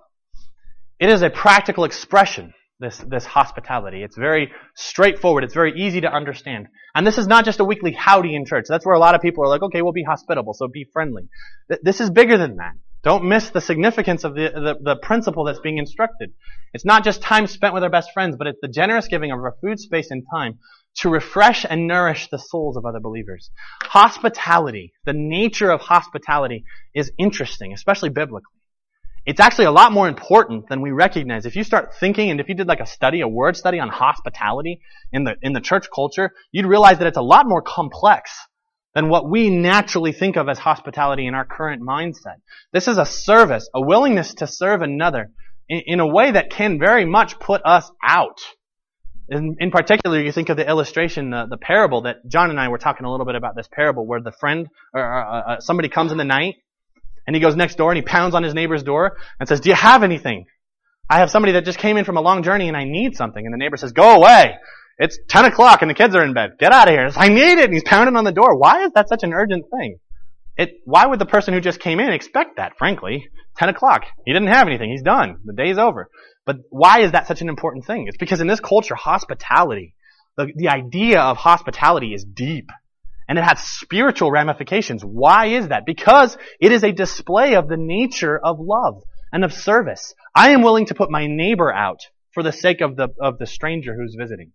It is a practical expression, this, this hospitality. It's very straightforward. It's very easy to understand. And this is not just a weekly howdy in church. That's where a lot of people are like, okay, we'll be hospitable, so be friendly. This is bigger than that. Don't miss the significance of the, the, the principle that's being instructed. It's not just time spent with our best friends, but it's the generous giving of our food, space, and time to refresh and nourish the souls of other believers. Hospitality, the nature of hospitality, is interesting, especially biblically. It's actually a lot more important than we recognize. If you start thinking, and if you did like a study, a word study on hospitality in the in the church culture, you'd realize that it's a lot more complex than what we naturally think of as hospitality in our current mindset. This is a service, a willingness to serve another in, in a way that can very much put us out. In, in particular, you think of the illustration, the, the parable that John and I were talking a little bit about this parable where the friend or uh, uh, somebody comes in the night and he goes next door and he pounds on his neighbor's door and says, "Do you have anything? I have somebody that just came in from a long journey and I need something." And the neighbor says, "Go away. It's ten o'clock and the kids are in bed. Get out of here." Says, "I need it." And he's pounding on the door. Why is that such an urgent thing? It, why would the person who just came in expect that, frankly? ten o'clock. He didn't have anything. He's done. The day's over. But why is that such an important thing? It's because in this culture, hospitality, the, the idea of hospitality is deep. And it has spiritual ramifications. Why is that? Because it is a display of the nature of love and of service. I am willing to put my neighbor out for the sake of the, of the stranger who's visiting.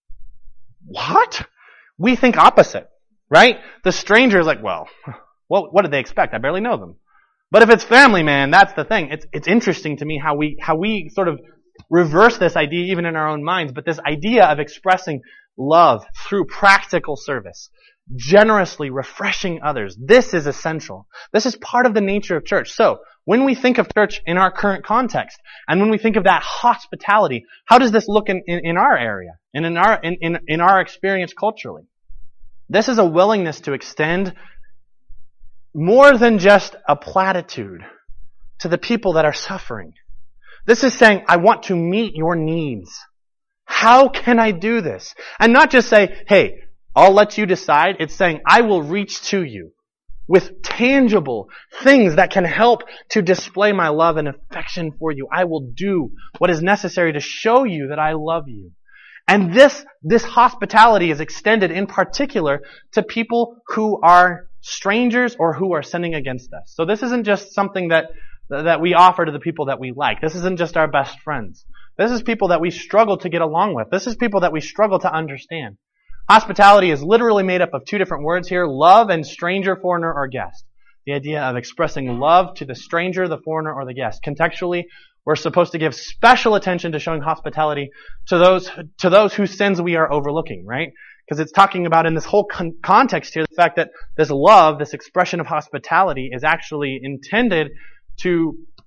What? We think opposite, right? The stranger is like, well, what, what did they expect? I barely know them. But if it's family, man, that's the thing. It's, it's interesting to me how we, how we sort of reverse this idea even in our own minds, but this idea of expressing love through practical service, generously refreshing others. This is essential. This is part of the nature of church. So, when we think of church in our current context, and when we think of that hospitality, how does this look in, in, in our area, and in our, in, in, in our experience culturally? This is a willingness to extend more than just a platitude to the people that are suffering. This is saying, I want to meet your needs. How can I do this? And not just say, hey, I'll let you decide. It's saying, I will reach to you with tangible things that can help to display my love and affection for you. I will do what is necessary to show you that I love you. And this, this hospitality is extended in particular to people who are strangers or who are sinning against us. So this isn't just something that, that we offer to the people that we like. This isn't just our best friends. This is people that we struggle to get along with. This is people that we struggle to understand. Hospitality is literally made up of two different words here, love and stranger, foreigner, or guest. The idea of expressing love to the stranger, the foreigner, or the guest. Contextually, we're supposed to give special attention to showing hospitality to those, to those whose sins we are overlooking, right? Because it's talking about in this whole con- context here, the fact that this love, this expression of hospitality is actually intended to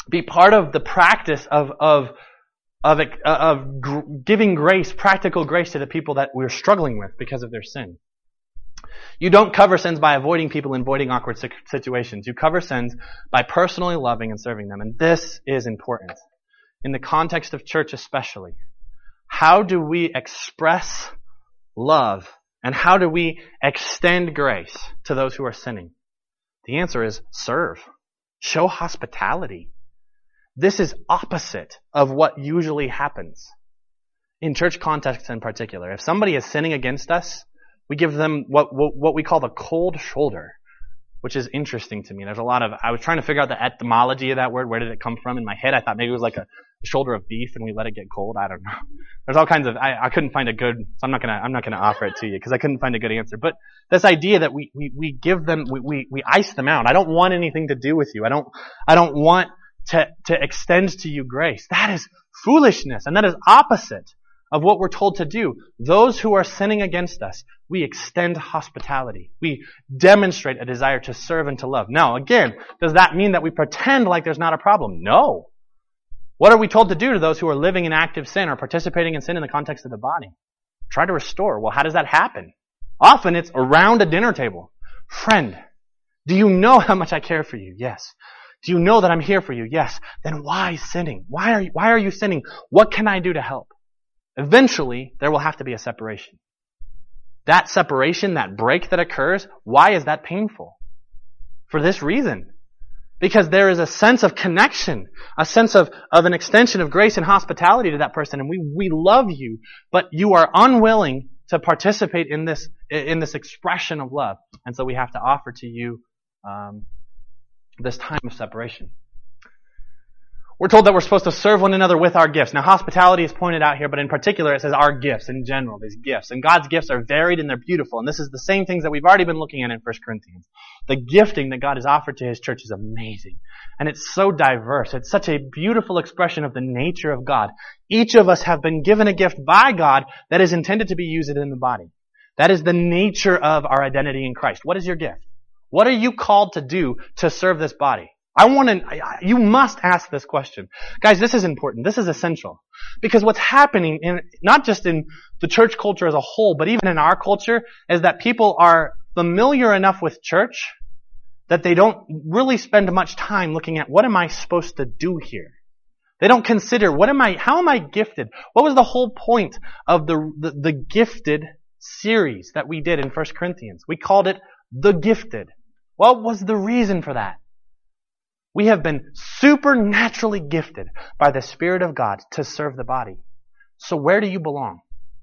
be part of the practice of of of of gr- giving grace, practical grace to the people that we're struggling with because of their sin. You don't cover sins by avoiding people and avoiding awkward situations. You cover sins by personally loving and serving them. And this is important. In the context of church especially. How do we express love and how do we extend grace to those who are sinning? The answer is serve. Show hospitality. This is opposite of what usually happens. In church contexts in particular. If somebody is sinning against us, we give them what, what what we call the cold shoulder, which is interesting to me. There's a lot of, I was trying to figure out the etymology of that word. Where did it come from? In my head, I thought maybe it was like a shoulder of beef and we let it get cold. I don't know. There's all kinds of, I, I couldn't find a good, so I'm not gonna, I'm not gonna offer it to you because I couldn't find a good answer. But this idea that we, we, we give them, we, we, we ice them out. I don't want anything to do with you. I don't, I don't want to, to extend to you grace. That is foolishness and that is opposite of what we're told to do. Those who are sinning against us, we extend hospitality. We demonstrate a desire to serve and to love. Now, again, does that mean that we pretend like there's not a problem? No. What are we told to do to those who are living in active sin or participating in sin in the context of the body? Try to restore. Well, how does that happen? Often it's around a dinner table. Friend, do you know how much I care for you? Yes. Do you know that I'm here for you? Yes. Then why sinning? Why are you, why are you sinning? What can I do to help? Eventually, there will have to be a separation. That separation, that break that occurs, why is that painful? For this reason. Because there is a sense of connection, a sense of, of an extension of grace and hospitality to that person, and we, we love you, but you are unwilling to participate in this, in this expression of love. And so we have to offer to you, um, this time of separation. We're told that we're supposed to serve one another with our gifts. Now, hospitality is pointed out here, but in particular, it says our gifts in general, these gifts. And God's gifts are varied and they're beautiful. And this is the same things that we've already been looking at in First Corinthians. The gifting that God has offered to His church is amazing. And it's so diverse. It's such a beautiful expression of the nature of God. Each of us have been given a gift by God that is intended to be used in the body. That is the nature of our identity in Christ. What is your gift? What are you called to do to serve this body? I want to, you must ask this question. Guys, this is important. This is essential. Because what's happening in, not just in the church culture as a whole, but even in our culture, is that people are familiar enough with church that they don't really spend much time looking at what am I supposed to do here? They don't consider what am I, how am I gifted? What was the whole point of the, the, the gifted series that we did in First Corinthians? We called it The Gifted. What was the reason for that? We have been supernaturally gifted by the Spirit of God to serve the body. So where do you belong?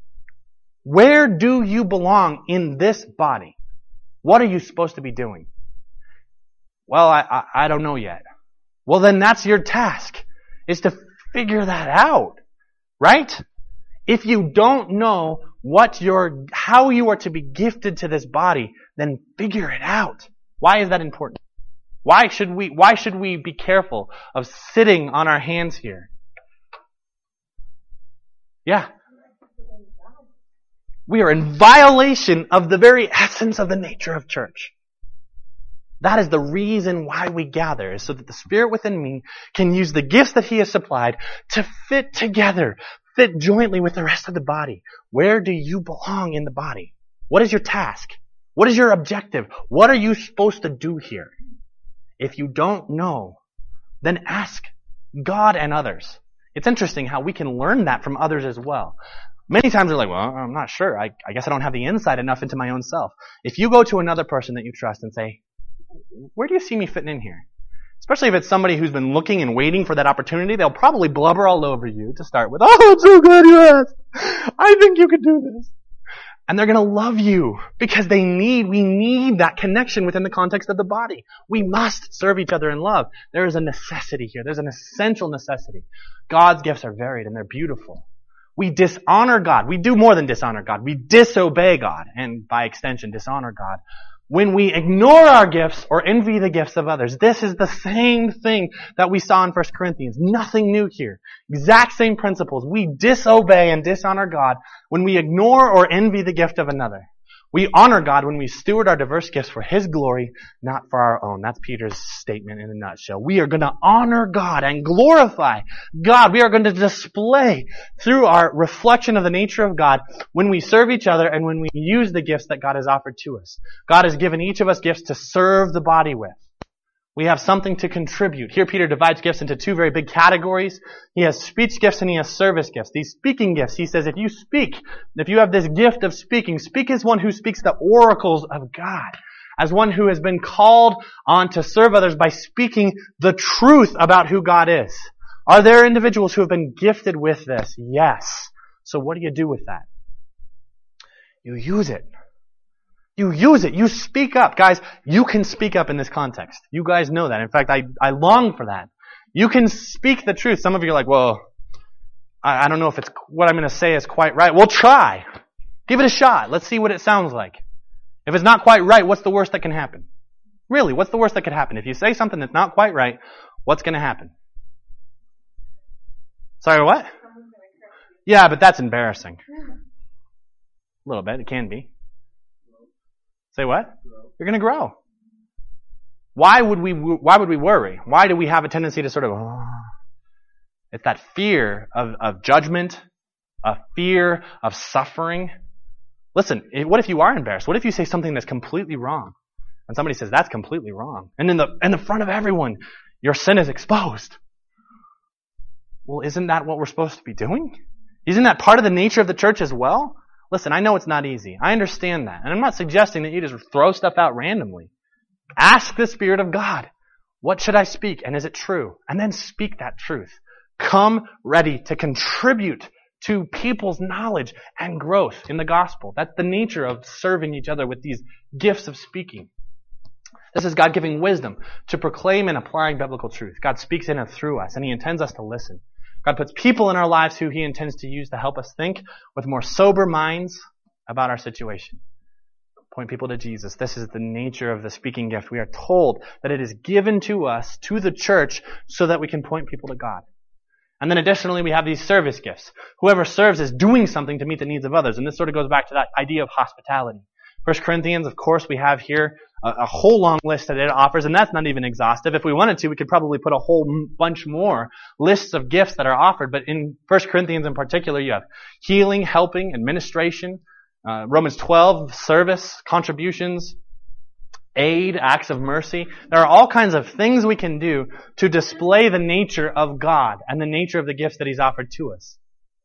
Where do you belong in this body? What are you supposed to be doing? Well, I, I, I don't know yet. Well, then that's your task, is to figure that out, right? If you don't know what your, how you are to be gifted to this body, then figure it out. Why is that important? Why should we, why should we be careful of sitting on our hands here? Yeah. We are in violation of the very essence of the nature of church. That is the reason why we gather, is so that the Spirit within me can use the gifts that He has supplied to fit together, fit jointly with the rest of the body. Where do you belong in the body? What is your task? What is your objective? What are you supposed to do here? If you don't know, then ask God and others. It's interesting how we can learn that from others as well. Many times they're like, well, I'm not sure. I, I guess I don't have the insight enough into my own self. If you go to another person that you trust and say, where do you see me fitting in here? Especially if it's somebody who's been looking and waiting for that opportunity, they'll probably blubber all over you to start with, oh, I'm so glad you asked. I think you could do this. And they're going to love you because they need, we need that connection within the context of the body. We must serve each other in love. There is a necessity here. There's an essential necessity. God's gifts are varied and they're beautiful. We dishonor God. We do more than dishonor God. We disobey God and by extension dishonor God when we ignore our gifts or envy the gifts of others. This is the same thing that we saw in First Corinthians. Nothing new here. Exact same principles. We disobey and dishonor God when we ignore or envy the gift of another. We honor God when we steward our diverse gifts for His glory, not for our own. That's Peter's statement in a nutshell. We are going to honor God and glorify God. We are going to display through our reflection of the nature of God when we serve each other and when we use the gifts that God has offered to us. God has given each of us gifts to serve the body with. We have something to contribute. Here Peter divides gifts into two very big categories. He has speech gifts and he has service gifts. These speaking gifts, he says, if you speak, if you have this gift of speaking, speak as one who speaks the oracles of God, as one who has been called on to serve others by speaking the truth about who God is. Are there individuals who have been gifted with this? Yes. So what do you do with that? You use it. You use it. You speak up. Guys, you can speak up in this context. You guys know that. In fact, I, I long for that. You can speak the truth. Some of you are like, well, I, I don't know if it's what I'm going to say is quite right. Well, try. Give it a shot. Let's see what it sounds like. If it's not quite right, what's the worst that can happen? Really, what's the worst that could happen? If you say something that's not quite right, what's going to happen? Sorry, what? Yeah, but that's embarrassing. A little bit. It can be. Say what? You're going to grow. Why would we, why would we worry? Why do we have a tendency to sort of, oh. It's that fear of, of judgment, a fear of suffering. Listen, what if you are embarrassed? What if you say something that's completely wrong? And somebody says, that's completely wrong. And in the, in the front of everyone, your sin is exposed. Well, isn't that what we're supposed to be doing? Isn't that part of the nature of the church as well? Listen, I know it's not easy. I understand that. And I'm not suggesting that you just throw stuff out randomly. Ask the Spirit of God, what should I speak? And is it true? And then speak that truth. Come ready to contribute to people's knowledge and growth in the gospel. That's the nature of serving each other with these gifts of speaking. This is God giving wisdom to proclaim and applying biblical truth. God speaks in and through us, and He intends us to listen. God puts people in our lives who He intends to use to help us think with more sober minds about our situation. Point people to Jesus. This is the nature of the speaking gift. We are told that it is given to us, to the church, so that we can point people to God. And then additionally, we have these service gifts. Whoever serves is doing something to meet the needs of others. And this sort of goes back to that idea of hospitality. First Corinthians, of course, we have here a, a whole long list that it offers, and that's not even exhaustive. If we wanted to, we could probably put a whole bunch more lists of gifts that are offered. But in First Corinthians in particular, you have healing, helping, administration, uh, Romans twelve, service, contributions, aid, acts of mercy. There are all kinds of things we can do to display the nature of God and the nature of the gifts that He's offered to us.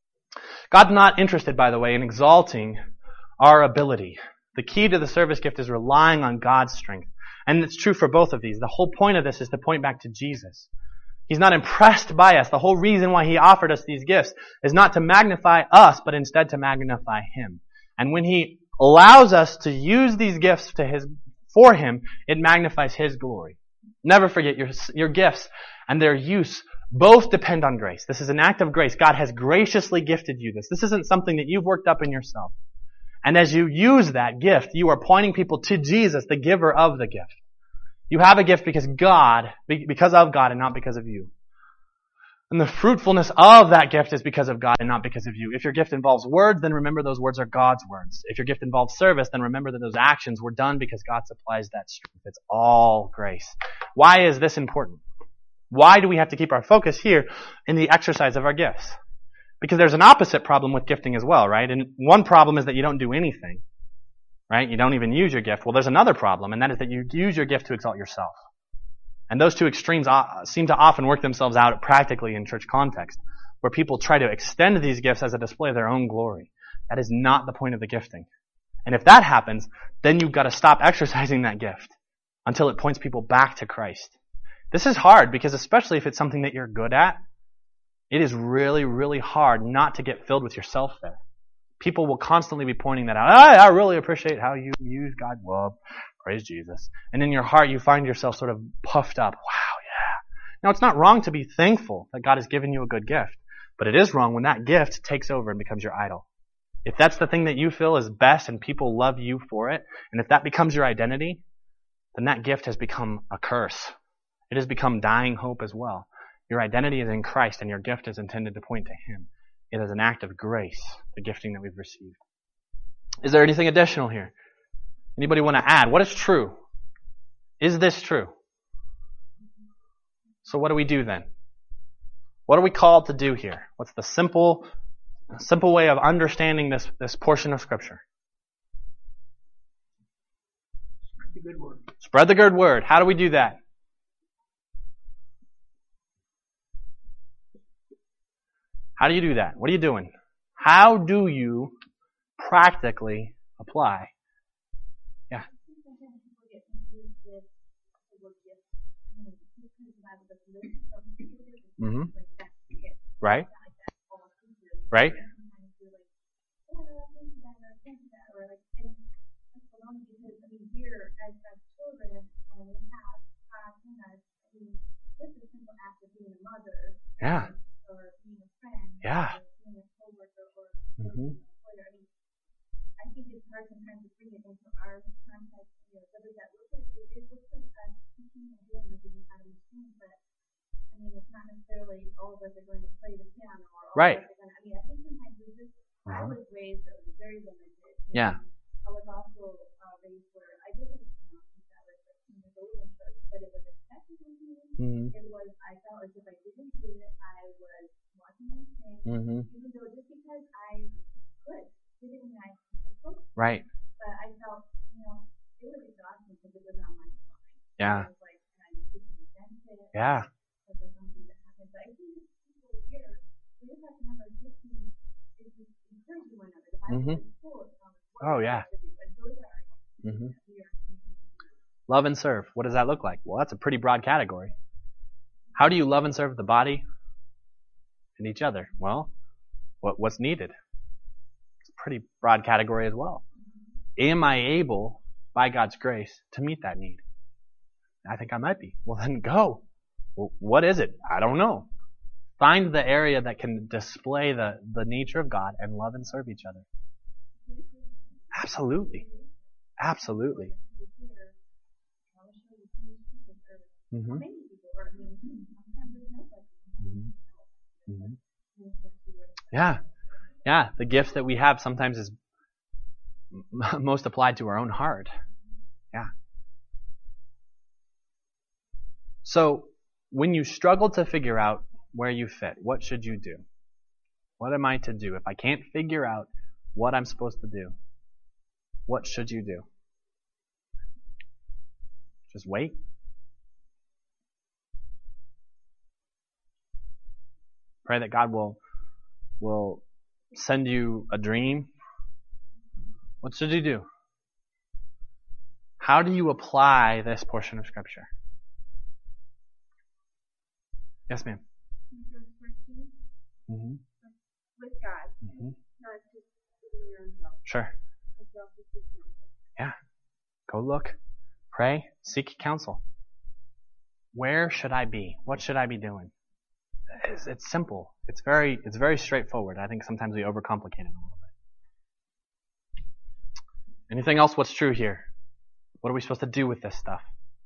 God's not interested, by the way, in exalting our ability. The key to the service gift is relying on God's strength. And it's true for both of these. The whole point of this is to point back to Jesus. He's not impressed by us. The whole reason why He offered us these gifts is not to magnify us, but instead to magnify Him. And when He allows us to use these gifts to His, for Him, it magnifies His glory. Never forget your, your gifts and their use both depend on grace. This is an act of grace. God has graciously gifted you this. This isn't something that you've worked up in yourself. And as you use that gift, you are pointing people to Jesus, the giver of the gift. You have a gift because God, because of God and not because of you. And the fruitfulness of that gift is because of God and not because of you. If your gift involves words, then remember those words are God's words. If your gift involves service, then remember that those actions were done because God supplies that strength. It's all grace. Why is this important? Why do we have to keep our focus here in the exercise of our gifts? Because there's an opposite problem with gifting as well, right? And one problem is that you don't do anything, right? You don't even use your gift. Well, there's another problem, and that is that you use your gift to exalt yourself. And those two extremes seem to often work themselves out practically in church context, where people try to extend these gifts as a display of their own glory. That is not the point of the gifting. And if that happens, then you've got to stop exercising that gift until it points people back to Christ. This is hard because especially if it's something that you're good at, it is really, really hard not to get filled with yourself there. People will constantly be pointing that out. I, I really appreciate how you use God. Well, praise Jesus. And in your heart, you find yourself sort of puffed up. Wow, yeah. Now, it's not wrong to be thankful that God has given you a good gift, but it is wrong when that gift takes over and becomes your idol. If that's the thing that you feel is best and people love you for it, and if that becomes your identity, then that gift has become a curse. It has become dying hope as well. Your identity is in Christ, and your gift is intended to point to Him. It is an act of grace, the gifting that we've received. Is there anything additional here? Anybody want to add? What is true? Is this true? So what do we do then? What are we called to do here? What's the simple, simple way of understanding this, this portion of Scripture? Spread the good word. Spread the good word. How do we do that? How do you do that? What are you doing? How do you practically apply? Yeah. Mm-hmm. Right. Right. Yeah. Yeah. Mm-hmm. I think it's hard sometimes to bring it into our context. You know, what does that look like? It, it looks like us teaching and doing like we just had a machine, but I mean, it's not necessarily all of us are going to play the piano or all right. of us are going to. I mean, I think sometimes we just. Uh-huh. I was raised that was very limited. Yeah. I was also uh, raised where I did have a piano since I was thirteen years old in church, but it was expected of me. Mm-hmm. It was. I felt as if I didn't do it, I was watching them sing, mm-hmm. even though just because I could didn't mean I. Right. But I felt, you know, it was exhausting because it was on my mind. Yeah. It was like, and I just resent it. Yeah. Because of something that happened. But I think people here, we just have to remember gifting is just encouraging one another. The Bible mm-hmm. is full of um, what oh, yeah. to do. And those are mm-hmm. that we are thinking. Love and serve. What does that look like? Well, that's a pretty broad category. How do you love and serve the body and each other? Well, what what's needed? Pretty broad category as well. Am I able, by God's grace, to meet that need? I think I might be. Well, then go. Well, what is it? I don't know. Find the area that can display the, the nature of God and love and serve each other. Absolutely. Absolutely. Mm-hmm. Mm-hmm. Yeah. Yeah, the gift that we have sometimes is m- most applied to our own heart. Yeah. So, when you struggle to figure out where you fit, what should you do? What am I to do? If I can't figure out what I'm supposed to do, what should you do? Just wait? Pray that God will will send you a dream? What should you do? How do you apply this portion of Scripture? Yes, ma'am. Mm-hmm. With God, mm-hmm. not just in your own self. Sure. Yeah. Go look, pray, seek counsel. Where should I be? What should I be doing? It's, it's simple. It's very, it's very straightforward. I think sometimes we overcomplicate it a little bit. Anything else? What's true here? What are we supposed to do with this stuff?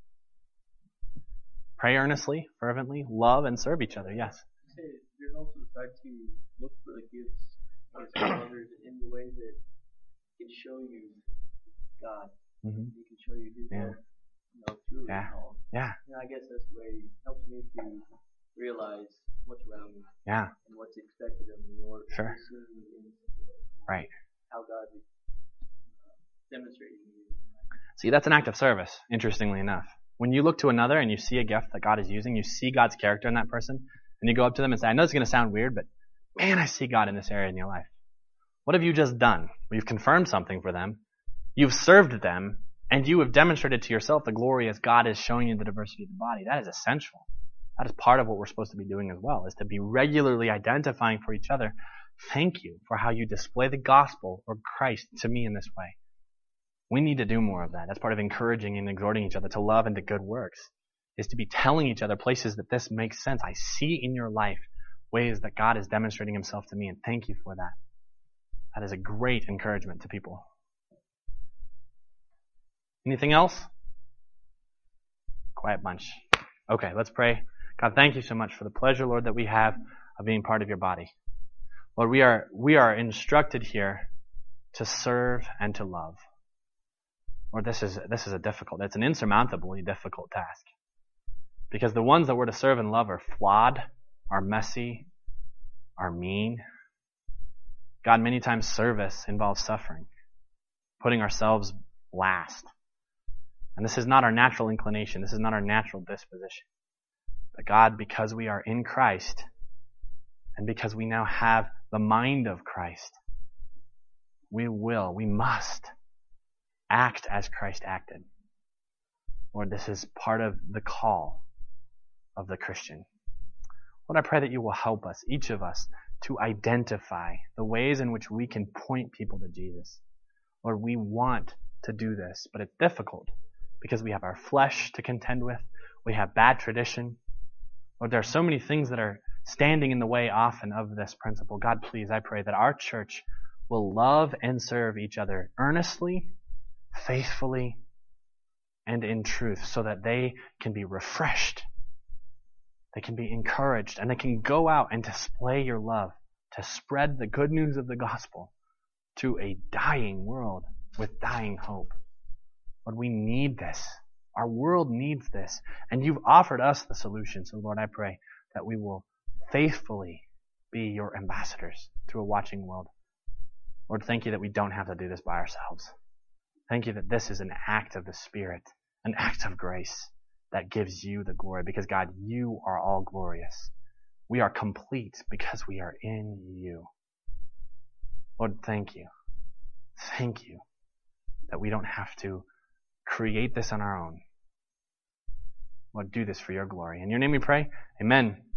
Pray earnestly, fervently, love and serve each other. Yes. There's also the side to look for the gifts from others in the way that can show you God. Mm-hmm. He can show you His yeah. love, you know, through yeah. it all. Yeah. And I guess that's the way it helps me to realize what's around me. Yeah. And what's expected of me, or sure. in right. how God is uh, demonstrating me. See, that's an act of service, interestingly enough. When you look to another and you see a gift that God is using, you see God's character in that person, and you go up to them and say, I know it's going to sound weird, but man, I see God in this area in your life. What have you just done? Well, you've confirmed something for them. You've served them, and you have demonstrated to yourself the glory as God is showing you the diversity of the body. That is essential. That is part of what we're supposed to be doing as well, is to be regularly identifying for each other. Thank you for how you display the gospel or Christ to me in this way. We need to do more of that. That's part of encouraging and exhorting each other to love and to good works, is to be telling each other places that this makes sense. I see in your life ways that God is demonstrating Himself to me, and thank you for that. That is a great encouragement to people. Anything else? Quiet bunch. Okay, let's pray. God, thank you so much for the pleasure, Lord, that we have of being part of your body. Lord, we are we are instructed here to serve and to love. Lord, this is, this is a difficult, it's an insurmountably difficult task. Because the ones that we're to serve and love are flawed, are messy, are mean. God, many times service involves suffering, putting ourselves last. And this is not our natural inclination. This is not our natural disposition. But God, because we are in Christ, and because we now have the mind of Christ, we will, we must act as Christ acted. Lord, this is part of the call of the Christian. Lord, I pray that you will help us, each of us, to identify the ways in which we can point people to Jesus. Lord, we want to do this, but it's difficult because we have our flesh to contend with. We have bad tradition. Lord, there are so many things that are standing in the way often of this principle. God, please, I pray that our church will love and serve each other earnestly, faithfully, and in truth so that they can be refreshed. They can be encouraged, and they can go out and display your love to spread the good news of the gospel to a dying world with dying hope. Lord, we need this. Our world needs this, and you've offered us the solution. So, Lord, I pray that we will faithfully be your ambassadors to a watching world. Lord, thank you that we don't have to do this by ourselves. Thank you that this is an act of the Spirit, an act of grace that gives you the glory, because God, you are all glorious. We are complete because we are in you. Lord, thank you. Thank you that we don't have to create this on our own. Lord, do this for your glory. In your name we pray. Amen.